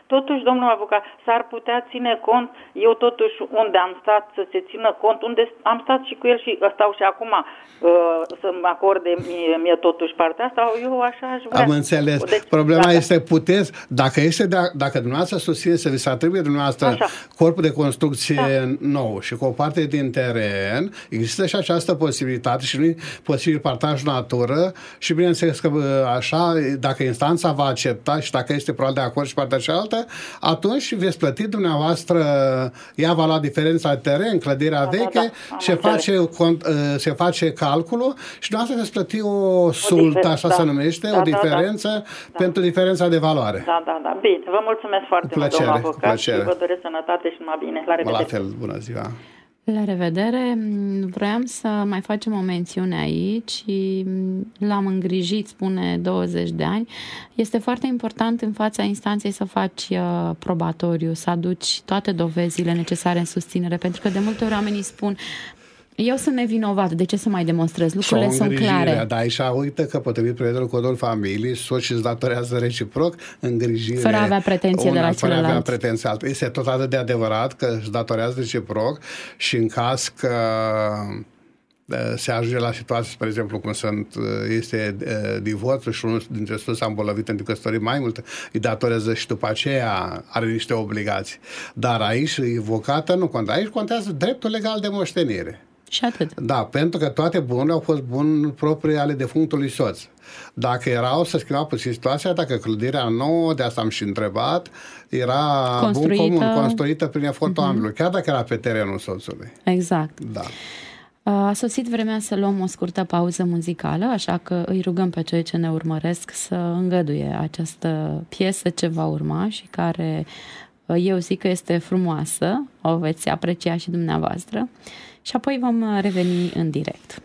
Totuși, domnul avocat, s-ar putea ține cont, eu totuși unde am stat să se țină cont, unde am stat și cu el și stau și acum uh, să-mi acorde mie, mie totuși partea asta, eu așa aș vrea. Am înțeles. Deci, problema dacă... este puteți, dacă este de, dacă dumneavoastră susține să vi se atribuie dumneavoastră așa. Corpul de construcție da. nou și cu o parte din teren, există și această posibilitate și nu e posibil partaj natură și bineînțeles că așa, dacă instanța va accepta și dacă este probabil de acord și partea cealaltă, atunci veți plăti dumneavoastră, ea va lua diferența de teren, clădirea da, veche, da, da. Se, face, se face calculul și dumneavoastră veți plăti o sultă, așa da. se numește, da, o diferență da, da. pentru diferența de valoare. Da, da, da. Bine, vă mulțumesc foarte mult, domnul avocat, și vă doresc sănătate și numai bine. La revedere. La fel, bună ziua. La revedere. Vreau să mai facem o mențiune aici. L-am îngrijit, spune, douăzeci de ani. Este foarte important în fața instanței să faci probatoriu, să aduci toate dovezile necesare în susținere, pentru că de multe ori oamenii spun: eu sunt nevinovat, de ce să mai demonstrez? Lucrurile sunt clare. Dar aici uită că, potrivit prevederilor codului familiei, soții își datorează reciproc îngrijire. Fără a avea pretenție de la celălalt. Fără a avea pretenție. Este tot atât de adevărat că își datorează reciproc și în caz că se ajunge la situații, spre exemplu, cum sunt, este divorțul și unul dintre soți s-a îmbolnăvit în căsătorie mai mult, îi datorează și după aceea are niște obligații. Dar aici, evocată, nu contează. Aici contează dreptul legal de moștenire. Și atât. Da, pentru că toate bunurile au fost bunuri proprii ale defunctului soț. Dacă erau, să schimba puțin situația, dacă clădirea nouă, de asta am și întrebat, era construită, bun comun, construită prin efortul uh-huh. ambilor, chiar dacă era pe terenul soțului. Exact. Da. A sosit vremea să luăm o scurtă pauză muzicală, așa că îi rugăm pe cei ce ne urmăresc să îngăduie această piesă ce va urma și care eu zic că este frumoasă, o veți aprecia și dumneavoastră. Și apoi vom reveni în direct.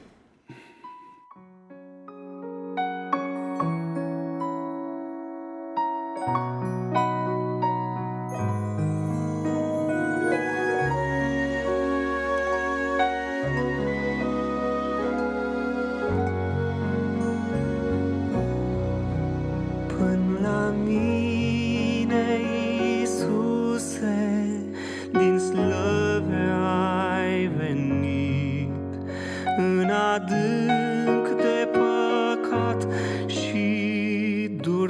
Până la mine, Iisuse, din slăve ai venit, în adânc de păcat și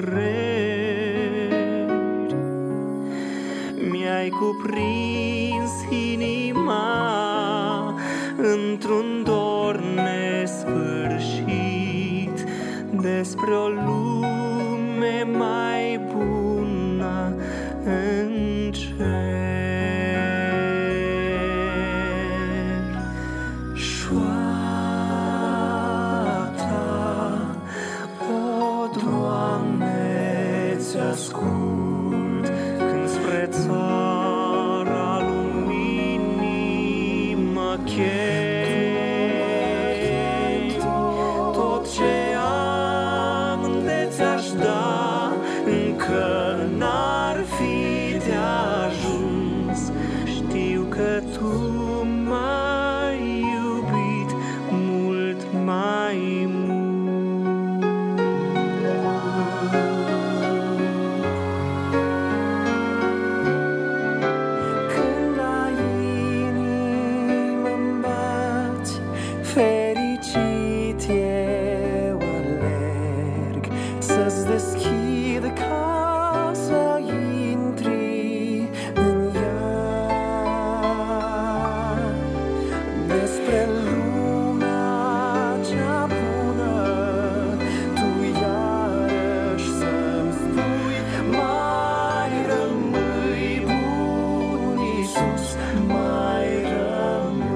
dureri. Mi-ai cuprins inima într-un dor nesfârșit, despre o lume mai bună în cer. Ascult când spre țara luminii mă chem. Tot ce am de ți-aș da încă n-ar fi de ajuns. Știu că tu m-ai iubit mult mai mult. Fericit eu alerg să-ți deschid ca să intri în ea. Despre lumea cea bună tu iarăși să-mi spui, mai rămâi bun, Iisus, mai rămâi.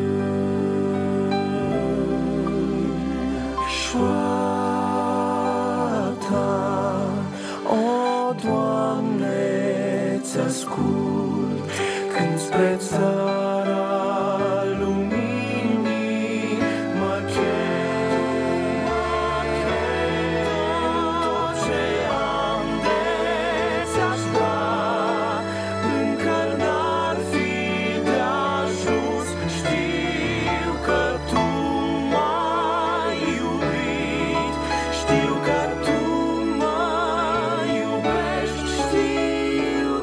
Șoapta, o Doamne, ți-ascult când spre țara luminii mă chem. Tot ce am de ți-aș da încă n-ar fi de ajuns. Știu că tu m-ai iubit, știu că tu mă iubești, știu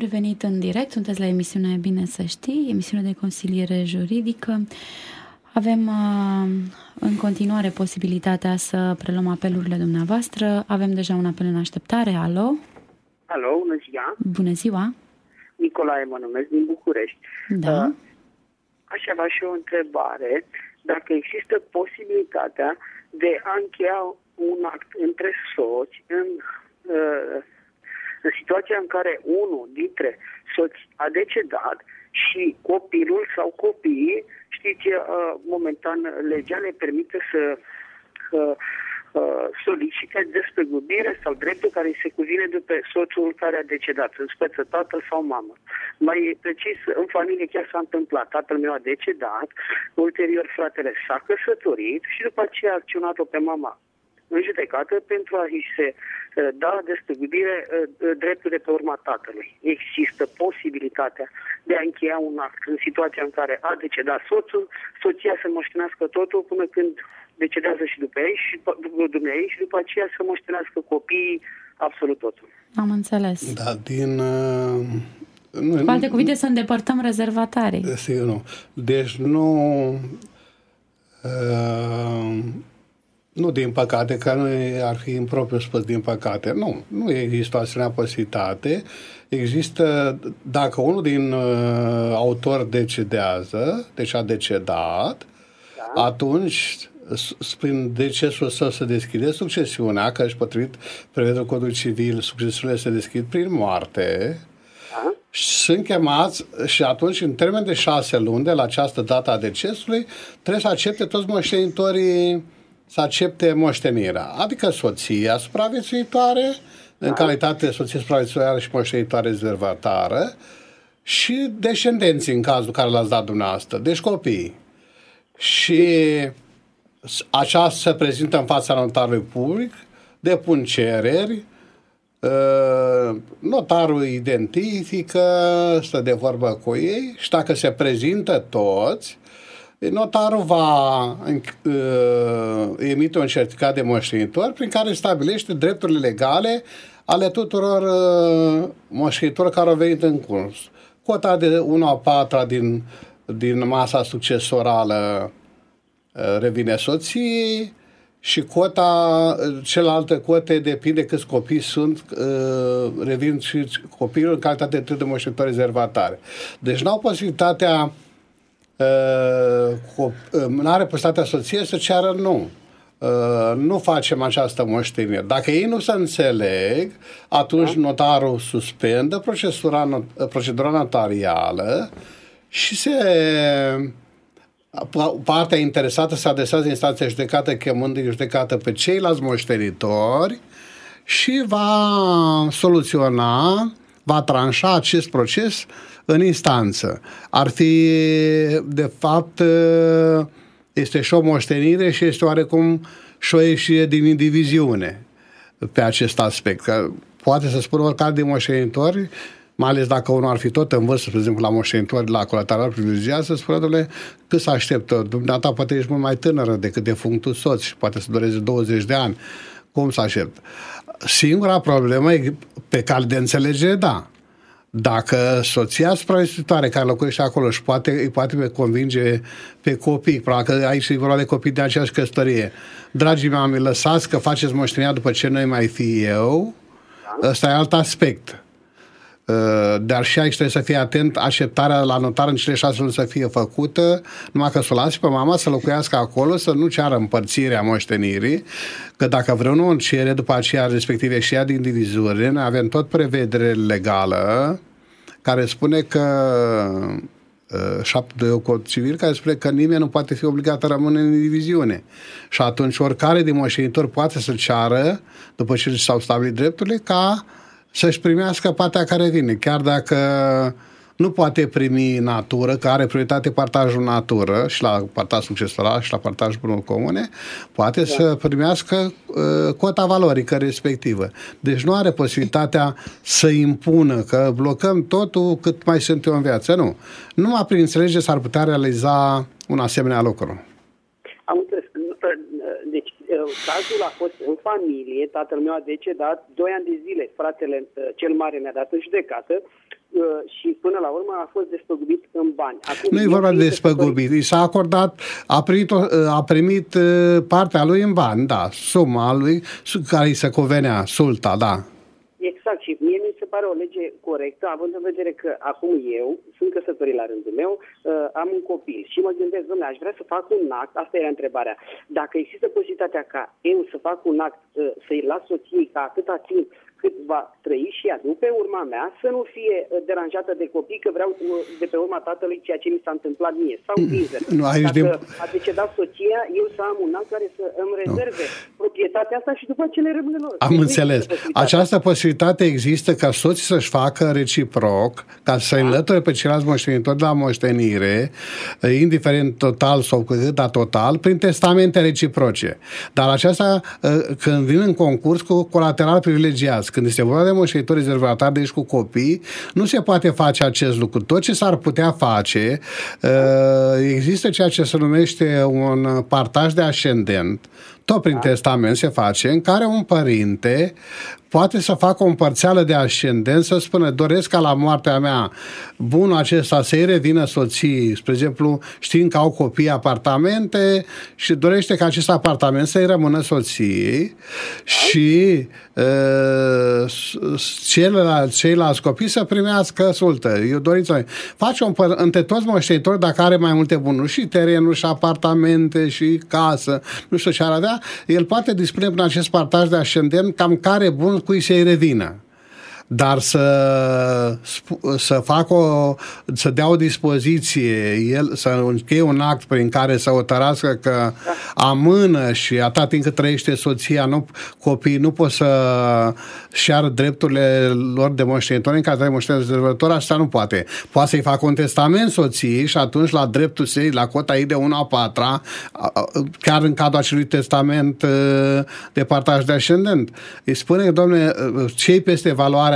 revenit în direct, sunteți la emisiunea Bine să știi, emisiune de consiliere juridică. Avem uh, în continuare posibilitatea să preluăm apelurile dumneavoastră. Avem deja un apel în așteptare. Alo? Alo, bună ziua! Bună ziua! Nicolae mă numesc, din București. Da. Uh, aș avea și o întrebare. Dacă există posibilitatea de a încheia un act între soți în, uh, în situația în care unul dintre soți a decedat și copilul sau copiii, știți, uh, momentan legea le permite să uh, uh, solicite despăgubire sau dreptul care îi se cuvine după soțul care a decedat, în speță tatăl sau mamă. Mai precis, în familie chiar s-a întâmplat. Tatăl meu a decedat, ulterior fratele s-a căsătorit și după aceea a acționat-o pe mama în judecată pentru a-i se uh, da despăgubire uh, dreptul de pe urma tatălui. Există posibilitatea de a încheia un act în situația în care a decedat soțul, soția să moștenească totul până când decedează și după ei și după dumneavoastră și după aceea să moștenească copiii absolut totul. Am înțeles. Da, din... Uh, nu, Cu alte cuvinte, să îndepărtăm rezervatarii. Sigur, nu. Deci nu... Uh, nu din păcate, că nu ar fi impropriu spus din păcate. Nu, nu există o asemenea posibilitate. Există, dacă unul din uh, autori decedează, deci a decedat, da. Atunci, prin decesul său se deschide succesiunea, că și potrivit prevederilor codului civil, succesiunile se deschid prin moarte, da. Sunt chemați și atunci, în termen de șase luni, de la această dată a decesului, trebuie să accepte toți moștenitorii să accepte moștenirea. Adică soția supraviețuitoare, da. În calitate de soție supraviețuitoare și moștenitoare rezervatară, și descendenții, în cazul care l-ați dat dumneavoastră, deci copiii. Și aceasta se prezintă în fața notarului public, depun cereri, notarul identifică, stă de vorbă cu ei și dacă se prezintă toți, notarul va uh, emite un certificat de moștenitor prin care stabilește drepturile legale ale tuturor uh, moștenitorilor care au venit în curs. Cota de unu a patra din, din masa succesorală uh, revine soției și cota, celelalte cote depinde câți copii sunt, uh, revin și copilul în calitate de moștenitor rezervatare. Deci n-au posibilitatea Uh, nu are posibilitatea soției să ceară nu. Uh, nu facem această moștenire. Dacă ei nu se înțeleg, atunci notarul suspendă procedura, not, procedura notarială și se partea interesată se adresează instanței judecată chemând în judecată pe ceilalți moștenitori și va soluționa, va tranșa acest proces în instanță. Ar fi, de fapt, este și o moștenire și este oarecum și o ieșire din indiviziune pe acest aspect. Că poate să spună oricare din moștenitori, mai ales dacă unul ar fi tot în vârstă, de exemplu, la moștenitori, la colateral privilegiat, să spună, dom'le, cât să așteptă? Dumneata poate ești mult mai tânără decât defunctul soț și poate să dureze douăzeci de ani. Cum să aștept? Singura problemă e pe cale de înțelegere, da. Dacă soția supraviețuitoare care locuiește acolo și poate, îi poate convinge pe copii, probabil că aici e vorba de copii de aceeași căsătorie, dragii mei, lăsați că faceți moștenirea după ce noi mai fi eu, da. Ăsta e alt aspect. Dar și aici trebuie să fie atent, așteptarea la notar în cele șase luni să fie făcută, numai că să o lasi pe mama să locuiască acolo, să nu ceară împărțirea moștenirii, că dacă vreunul cere după aceea respective și ea din diviziune, noi avem tot prevedere legală care spune că șapte doi cod civil care spune că nimeni nu poate fi obligat să rămână în diviziune. Și atunci oricare din moștenitor poate să ceară, după ce s-au stabilit drepturile, ca să-și primească partea care vine. Chiar dacă nu poate primi natură, că are prioritate partajul natură și la partaj succesoral și la partajul bunuri comune, poate da. Să primească uh, cota valorică respectivă. Deci nu are posibilitatea să impună că blocăm totul cât mai sunt eu în viață. Nu. Numai prin înțelegere s-ar putea realiza un asemenea lucru. Am înțeles. Deci, cazul a fost în familie, tatăl meu a decedat, doi ani de zile, fratele cel mare ne-a dat în judecată, și până la urmă a fost despăgubit în bani. Acum, nu e vorba de despăgubit, i s-a acordat, a primit, a primit partea lui în bani, da, suma lui care îi se cuvenea, sulta, da. Exact, și mie mi se pare o lege corectă, având în vedere că acum eu sunt căsătorit la rândul meu, uh, am un copil și mă gândesc, dom'le, aș vrea să fac un act, asta era întrebarea, dacă există posibilitatea ca eu să fac un act, uh, să-i las soției ca atâta timp cât va trăi și ea, nu pe urma mea, să nu fie deranjată de copii, că vreau de pe urma tatălui ceea ce mi s-a întâmplat mie. Sau invers. Nu, aici Dacă de... a decedat soția, eu să am un act care să îmi rezerve nu. proprietatea asta și după ce le rămâne lor. Am deci înțeles. Această posibilitate există ca soții să-și facă reciproc, ca să da. înlăture pe ceilalți moștenitori de la moștenire, indiferent total sau cât total, prin testamente reciproce. Dar aceasta, când vin în concurs cu colateral privilegiat, când este vorba de moștenitori rezervatari, deci cu copii, nu se poate face acest lucru. Tot ce s-ar putea face, există ceea ce se numește un partaj de ascendent, tot prin testament se face, în care un părinte poate să facă o împărțeală de ascendent, să spună, doresc ca la moartea mea bunul acesta să-i revină soții, spre exemplu, știind că au copii apartamente și dorește ca acest apartament să-i rămână soției și uh, ceilalți, ceilalți copii să primească sultă. Eu dorință. Face un păr- între toți moștenitori, dacă are mai multe bunuri, și terenuri, și apartamente, și casă, nu știu ce ar avea, el poate dispune prin acest partaj de ascendent cam care bun cui să-i revină. Dar să, să facă o, să dea o dispoziție, el, să încheie un act prin care să hotărască că amână și atât timp cât trăiește soția, nu, copiii nu pot să-și iară drepturile lor de moștenitori în calitate de moștenitor, asta nu poate. Poate să-i facă un testament soției și atunci la dreptul săi, la cota ei de unu a patra, chiar în cadrul acelui testament de partaj de ascendent. Îi spune că, dom'le, cei peste valoarea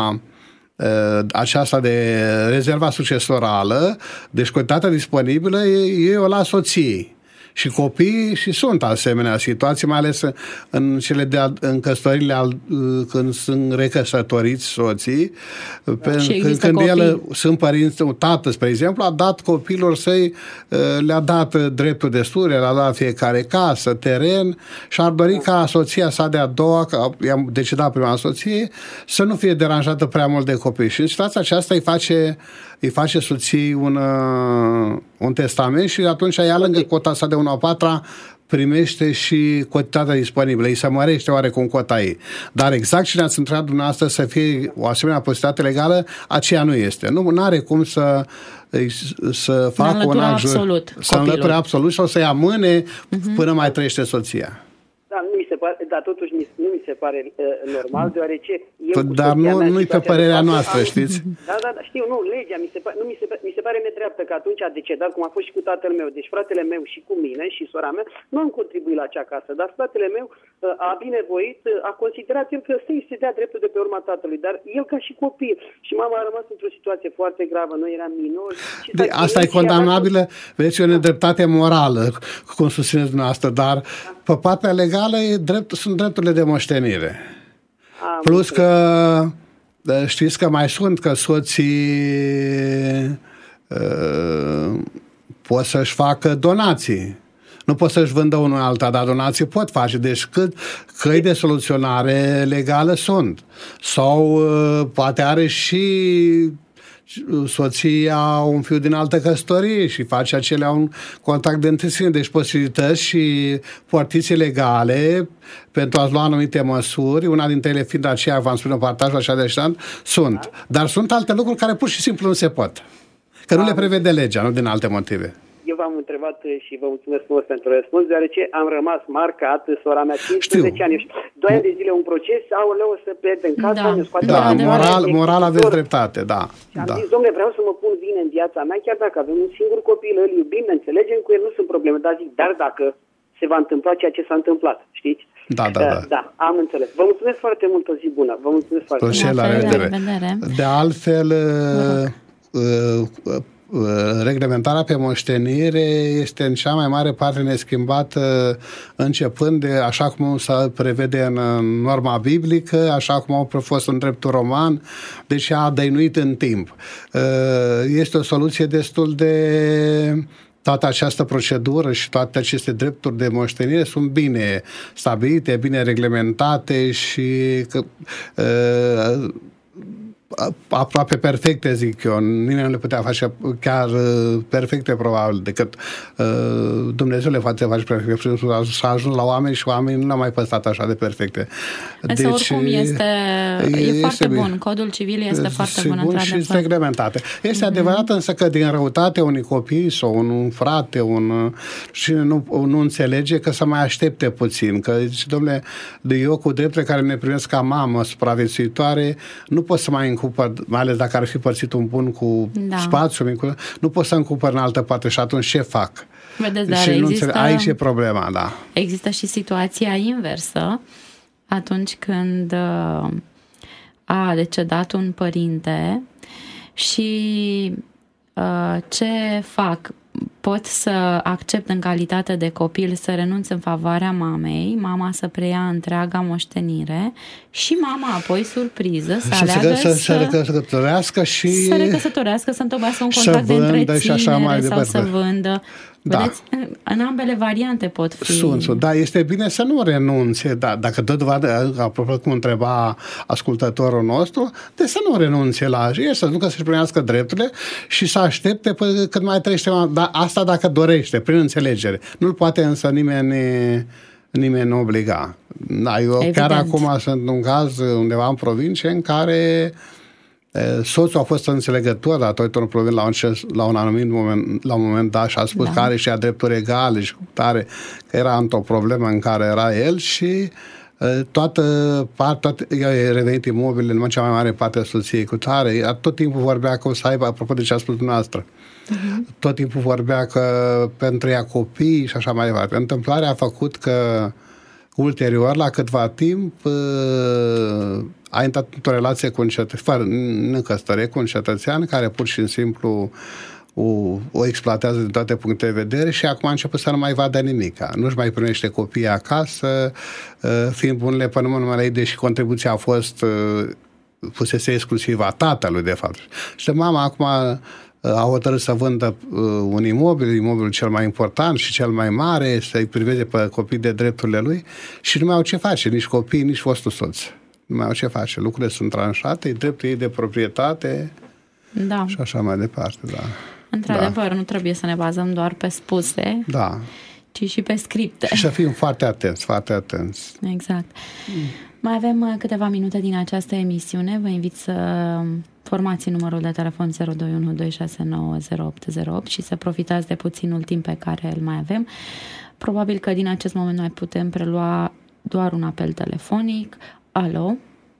aceasta de rezerva succesorală, deci cantitatea disponibilă, e o la soției. Și copiii și sunt asemenea situații, mai ales în cele de în căsătorile al, când sunt recăsătoriți soții, și când, când ele sunt părinți, un tată, spre exemplu, a dat copilor săi, le-a dat dreptul de studii, le-a dat fiecare casă, teren și ar dori ca soția sa de a doua, că i-a decedat prima soție, să nu fie deranjată prea mult de copii. Și în situația aceasta îi face îi face soției un, un testament și atunci ea, lângă cota sa de unu a patra, primește și cotitatea disponibilă. Îi se mărește oarecum cota ei. Dar exact ce ne-ați întrebat dumneavoastră să fie o asemenea posibilitate legală, aceea nu este. Nu are cum să să facă un act, să înlăture absolut sau să-i amâne uh-huh. până mai trăiește soția. Da, nu mi se pare, dar totuși nu mi se pare uh, normal, deoarece eu P- dar nu, nu-i pe părerea noastră, am, știți? Da, da, da, știu, nu, legea mi se, pare, nu, mi, se, mi se pare nedreaptă că atunci a decedat, cum a fost și cu tatăl meu, deci fratele meu și cu mine și sora mea, nu am contribuit la acea casă, dar fratele meu uh, a binevoit, uh, a considerat el că să-i se dea dreptul de pe urma tatălui, dar el ca și copil. Și mama a rămas într-o situație foarte gravă, noi eram minori. De, asta e condamnabilă, vedeți, o nedreptate morală, cum susțineți dumneavoastră, dar pe partea legală e drept, sunt drepturile de moștenire. Am Plus că știți că mai sunt că soții uh, pot să-și facă donații. Nu pot să-și vândă unul alta, dar donații pot face. Deci cât căi de soluționare legală sunt. Sau uh, poate are și soția un fiu din altă căsătorie și face acelea un contact de întâlnire. Deci posibilități și portiții legale pentru a lua anumite măsuri, una dintre ele fiind aceea, v-am spus, partajul așa de ștant, sunt. Dar sunt alte lucruri care pur și simplu nu se pot. Că nu le prevede legea, nu din alte motive. Eu v-am întrebat și vă mulțumesc frumos pentru răspuns, deoarece am rămas marcat, sora mea, cincisprezece ani, doi ani de zile un proces, aoleu, o să pierd în casă, da, ne scoate da, la moral, moral aveți dreptate, da. Și am da. zis, dom'le, vreau să mă pun bine în viața mea, chiar dacă avem un singur copil, îl iubim, ne înțelegem cu el, nu sunt probleme, dar zic, dar dacă se va întâmpla ceea ce s-a întâmplat, știți? Da, da, da. Da, am înțeles. Vă mulțumesc foarte mult, o zi bună. Vă mulțumesc foarte mult. La revedere. De altfel, uh, uh, reglementarea pe moștenire este în cea mai mare parte neschimbată, începând de așa cum se prevede în norma biblică, așa cum au fost în dreptul roman, deci a dăinuit în timp. Este o soluție destul de... Toată această procedură și toate aceste drepturi de moștenire sunt bine stabilite, bine reglementate și că, uh, aproape perfecte, zic eu. Nimeni nu le putea face chiar perfecte, probabil, decât uh, Dumnezeu le face face perfecte. S-a ajuns la oameni și oamenii nu l-au mai păstrat așa de perfecte. Deci, oricum, este, e, e foarte bun. Bine. Codul civil este foarte bun, bun și este reglementate. Este mm-hmm. adevărat însă că din răutate unui copii sau un frate, un și nu, nu înțelege că să mai aștepte puțin. Că zice, dom'le, eu cu drepturile care ne primesc ca mamă supraviețuitoare, nu pot să mai încupăr, mai ales dacă ar fi părțit un bun cu da. spațiu, mic, nu pot să încupăr în altă parte și atunci ce fac? Vedeți, dar și există, nu aici e problema, da. Există și situația inversă, atunci când a decedat un părinte și uh, ce fac? Pot să accept în calitate de copil să renunț în favoarea mamei, mama să preia întreaga moștenire și mama apoi, surpriză, să și aleagă să, să, să recăsătorească și să recăsătorească, să întocmească un contract de întreținere sau să vândă. Da. Vedeți, în ambele variante pot fi. Sunt, sunt. Da, este bine să nu renunțe, da, dacă tot va, apropo cum întreba ascultătorul nostru, de să nu renunțe la el, să nu că să-și primească drepturile și să aștepte până cât mai trăiește. Da, asta dacă dorește, prin înțelegere. Nu-l poate însă nimeni, nimeni nu obliga. Da, eu Evident. Chiar acum sunt un caz undeva în provincie în care soțul a fost înțelegător datorită unui problem la un, la un anumit moment, la un moment dat și a spus da. că are și a drepturi egale și tare, că era într-o problemă în care era el și toată partea, eu a revenit imobil în cea mai mare parte a soției cu tare, tot timpul vorbea că o să aibă, apropo de ce a spus dumneavoastră, uh-huh. tot timpul vorbea că pentru ea copii și așa mai departe. Întâmplarea a făcut că ulterior, la câtva timp, a intrat într-o relație cu un cetățean, nu căsătorie, cu un cetățean care pur și simplu o, o exploatează din toate punctele de vedere și acum a început să nu mai vadă nimic. Nu-și mai primește copiii acasă, fiind bunele până numele ei, deși contribuția a fost fusese exclusiv a tatălui, de fapt. Și mama acum a hotărât să vândă un imobil, imobilul cel mai important și cel mai mare, să-i priveze pe copii de drepturile lui și nu mai au ce face, nici copii, nici fostul soț. Nu mai au ce face. Lucrurile sunt tranșate, dreptul ei de proprietate da. și așa mai departe. Da. Într-adevăr, da. nu trebuie să ne bazăm doar pe spuse, da. ci și pe scripte. Și să fim foarte atenți, foarte atenți. Exact. Mm. Mai avem câteva minute din această emisiune. Vă invit să formați numărul de telefon zero doi unu doi șase nouă zero opt zero opt și să profitați de puținul timp pe care îl mai avem. Probabil că din acest moment noi putem prelua doar un apel telefonic. Alo?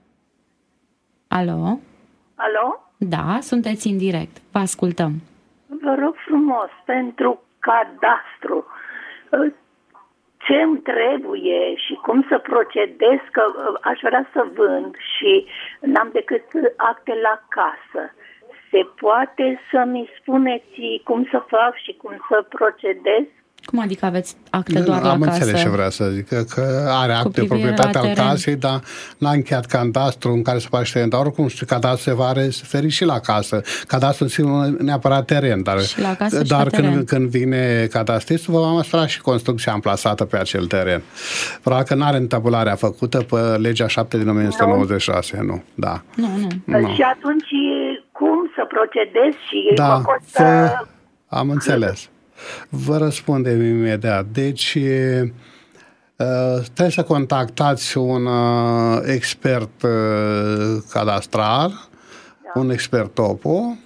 Alo? Alo? Da, sunteți în direct. Vă ascultăm. Vă rog frumos, pentru cadastru, ce îmi trebuie și cum să procedez, că aș vrea să vând și n-am decât acte la casă. Se poate să-mi spuneți cum să fac și cum să procedez? Cum adică aveți acte doar Am la casă? Am înțeles ce vrea să zic, că, că are acte de proprietate al casei, dar n-a încheiat cadastru în care se face teren, dar oricum știu, cadastru se va referi și la casă. Cadastru înseamnă neapărat teren, dar, și la casă dar și când, teren. când vine cadastristul, va măsura și construcția amplasată pe acel teren. Probabil că n-are întabularea făcută pe legea șapte din o mie nouă sute nouăzeci și șase, nu. Da. Nu, nu. nu. Și atunci cum să procedez și da, mă costă... am înțeles. Vă răspundem imediat. Deci, trebuie să contactați un expert cadastral, da. un expert topo.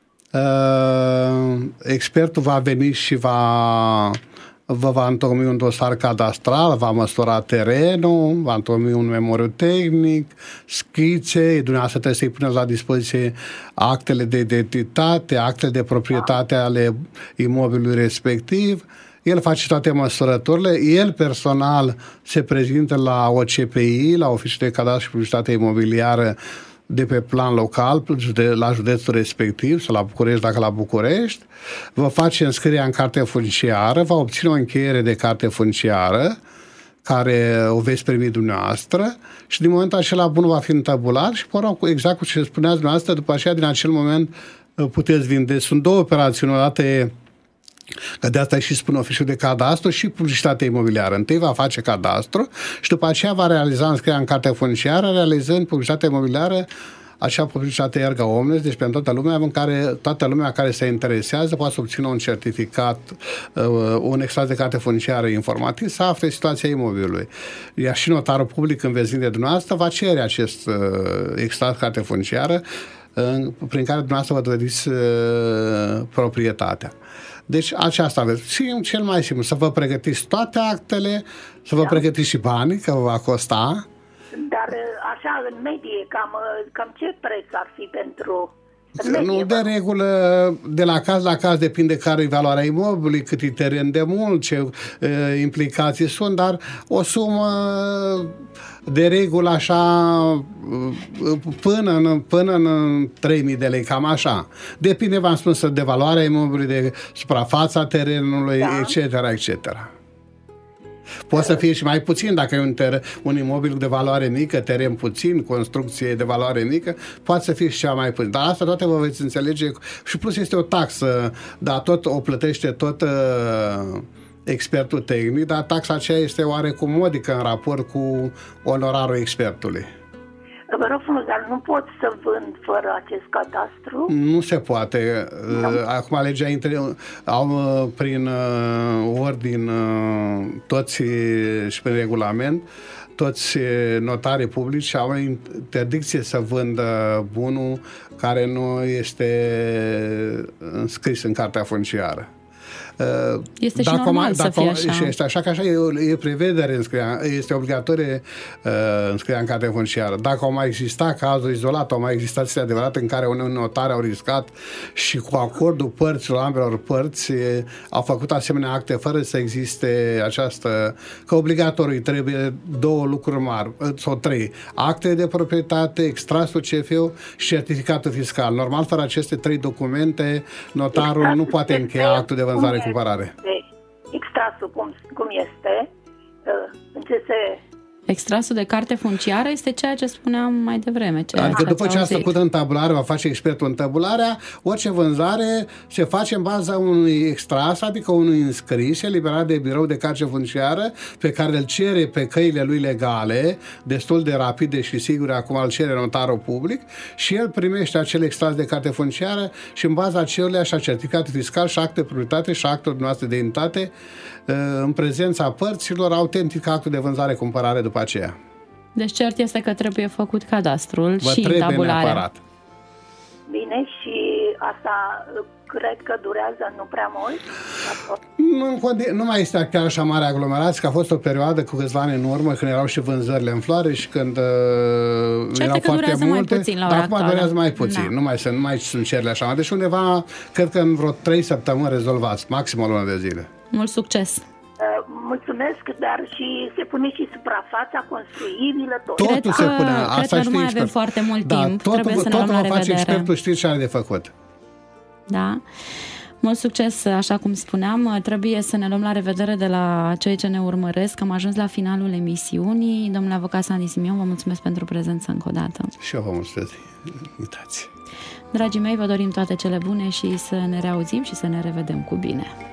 Expertul va veni și va, vă va întocmi un dosar cadastral, va măsura terenul, va întocmi un memoriu tehnic, schițe, dumneavoastră trebuie să-i puneți la dispoziție actele de identitate, actele de proprietate ale imobilului respectiv. El face toate măsurătorile, el personal se prezintă la O C P I, la Oficiul de Cadastru și Publicitate Imobiliară, de pe plan local la județul respectiv sau la București dacă la București, vă face înscrierea în carte funciară, va obține o încheiere de carte funciară care o veți primi dumneavoastră și din momentul acela bunul va fi întabulat și, poră, exact cum ce spuneați dumneavoastră, după aceea, din acel moment, puteți vinde. Sunt două operațiuni, o dată e, că de asta și spune oficiul de cadastru și publicitatea imobiliară. Întâi va face cadastru și după aceea va realiza înscrierea în cartea funciară, realizând publicitatea imobiliară, acea publicitate erga omnes, deci pentru toată lumea, în care toată lumea care se interesează poate să obțină un certificat, un extras de carte funciară informativ, să afle situația imobilului. Iar și notarul public, când veți vinde dumneavoastră, va cere acest extras de carte funciară prin care dumneavoastră vă dovediți proprietatea. Deci aceasta aveți. Și cel mai simplu, să vă pregătiți toate actele, să vă da. pregătiți și banii, că vă va costa. Dar așa, în medie, cam, cam ce preț ar fi pentru... Nu, de regulă, de la caz la caz depinde care e valoarea imobilului, cât e teren de mult, ce e, implicații sunt, dar o sumă de regulă așa până în, până în trei mii de lei, cam așa. Depinde, v-am spus, de valoarea imobilului, de suprafața terenului, da. et cetera, et cetera. Poate să fie și mai puțin, dacă e un, ter- un imobil de valoare mică, teren puțin, construcție de valoare mică, poate să fie și cea mai puțin. Dar asta toate vă veți înțelege și plus este o taxă, dar tot o plătește tot uh, expertul tehnic, dar taxa aceea este oarecum modică în raport cu onorarul expertului. Vă rog frumos, dar nu pot să vând fără acest cadastru? Nu se poate. No. Acum legea intre... au prin ordin toți și prin regulament toți notarii publici au interdicție să vândă bunul care nu este înscris în cartea funciară. Este și dacă normal mai, să fie așa. Și este așa că așa e, e prevedere înscria, este obligatorie uh, înscrierea în cartea funciară. Dacă au mai existat cazuri izolate, au mai existat situații adevărate în care unii notari au riscat și cu acordul părților, ambelor părți, e, au făcut asemenea acte fără să existe această, că obligatoriu trebuie două lucruri mari, sau trei, acte de proprietate, extrasul C F U și certificatul fiscal. Normal, fără aceste trei documente, notarul nu poate încheia actul de vânzare cumpărare. Extrasul cum, cum este, în ce se... Extrasul de carte funciară este ceea ce spuneam mai devreme. Ceea adică ce după ce ați făcut întabulare, va face expertul întabularea, orice vânzare se face în baza unui extras, adică unui înscris eliberat de birou de carte funciară, pe care îl cere pe căile lui legale, destul de rapide și sigure, acum îl cere notarul public, și el primește acel extras de carte funciară și în baza acelea și a certificatul fiscal și acte de proprietate și actul noastre de identitate, în prezența părților, autentică actul de vânzare-cumpărare după aceea. Deci cert este că trebuie făcut cadastrul Vă și tabularea. Neapărat. Bine, și asta cred că durează nu prea mult? Nu, nu mai este chiar așa mare aglomerație, că a fost o perioadă cu câțiva ani în urmă, când erau și vânzările în floare și când uh, erau foarte multe, puțin la dar acum actuală. durează mai puțin. Da. Nu mai sunt, nu mai sunt cererile așa mari. Deci undeva, cred că în vreo trei săptămâni rezolvați, maxim o lună de zile. Mult succes! Mulțumesc, dar și se pune și suprafața construibilă, tot. Totul cred se pune. Că, asta cred că nu mai expert. avem foarte mult da, timp. Totul, Trebuie să ne totul luăm la vă face revedere. expertul, știți ce are de făcut. Da. Mult succes, așa cum spuneam. Trebuie să ne luăm la revedere de la cei ce ne urmăresc. Am ajuns la finalul emisiunii. Domnule avocat Sandy Simion, vă mulțumesc pentru prezență încă o dată. Și eu vă mulțumesc. Uitați. Dragii mei, vă dorim toate cele bune și să ne reauzim și să ne revedem cu bine.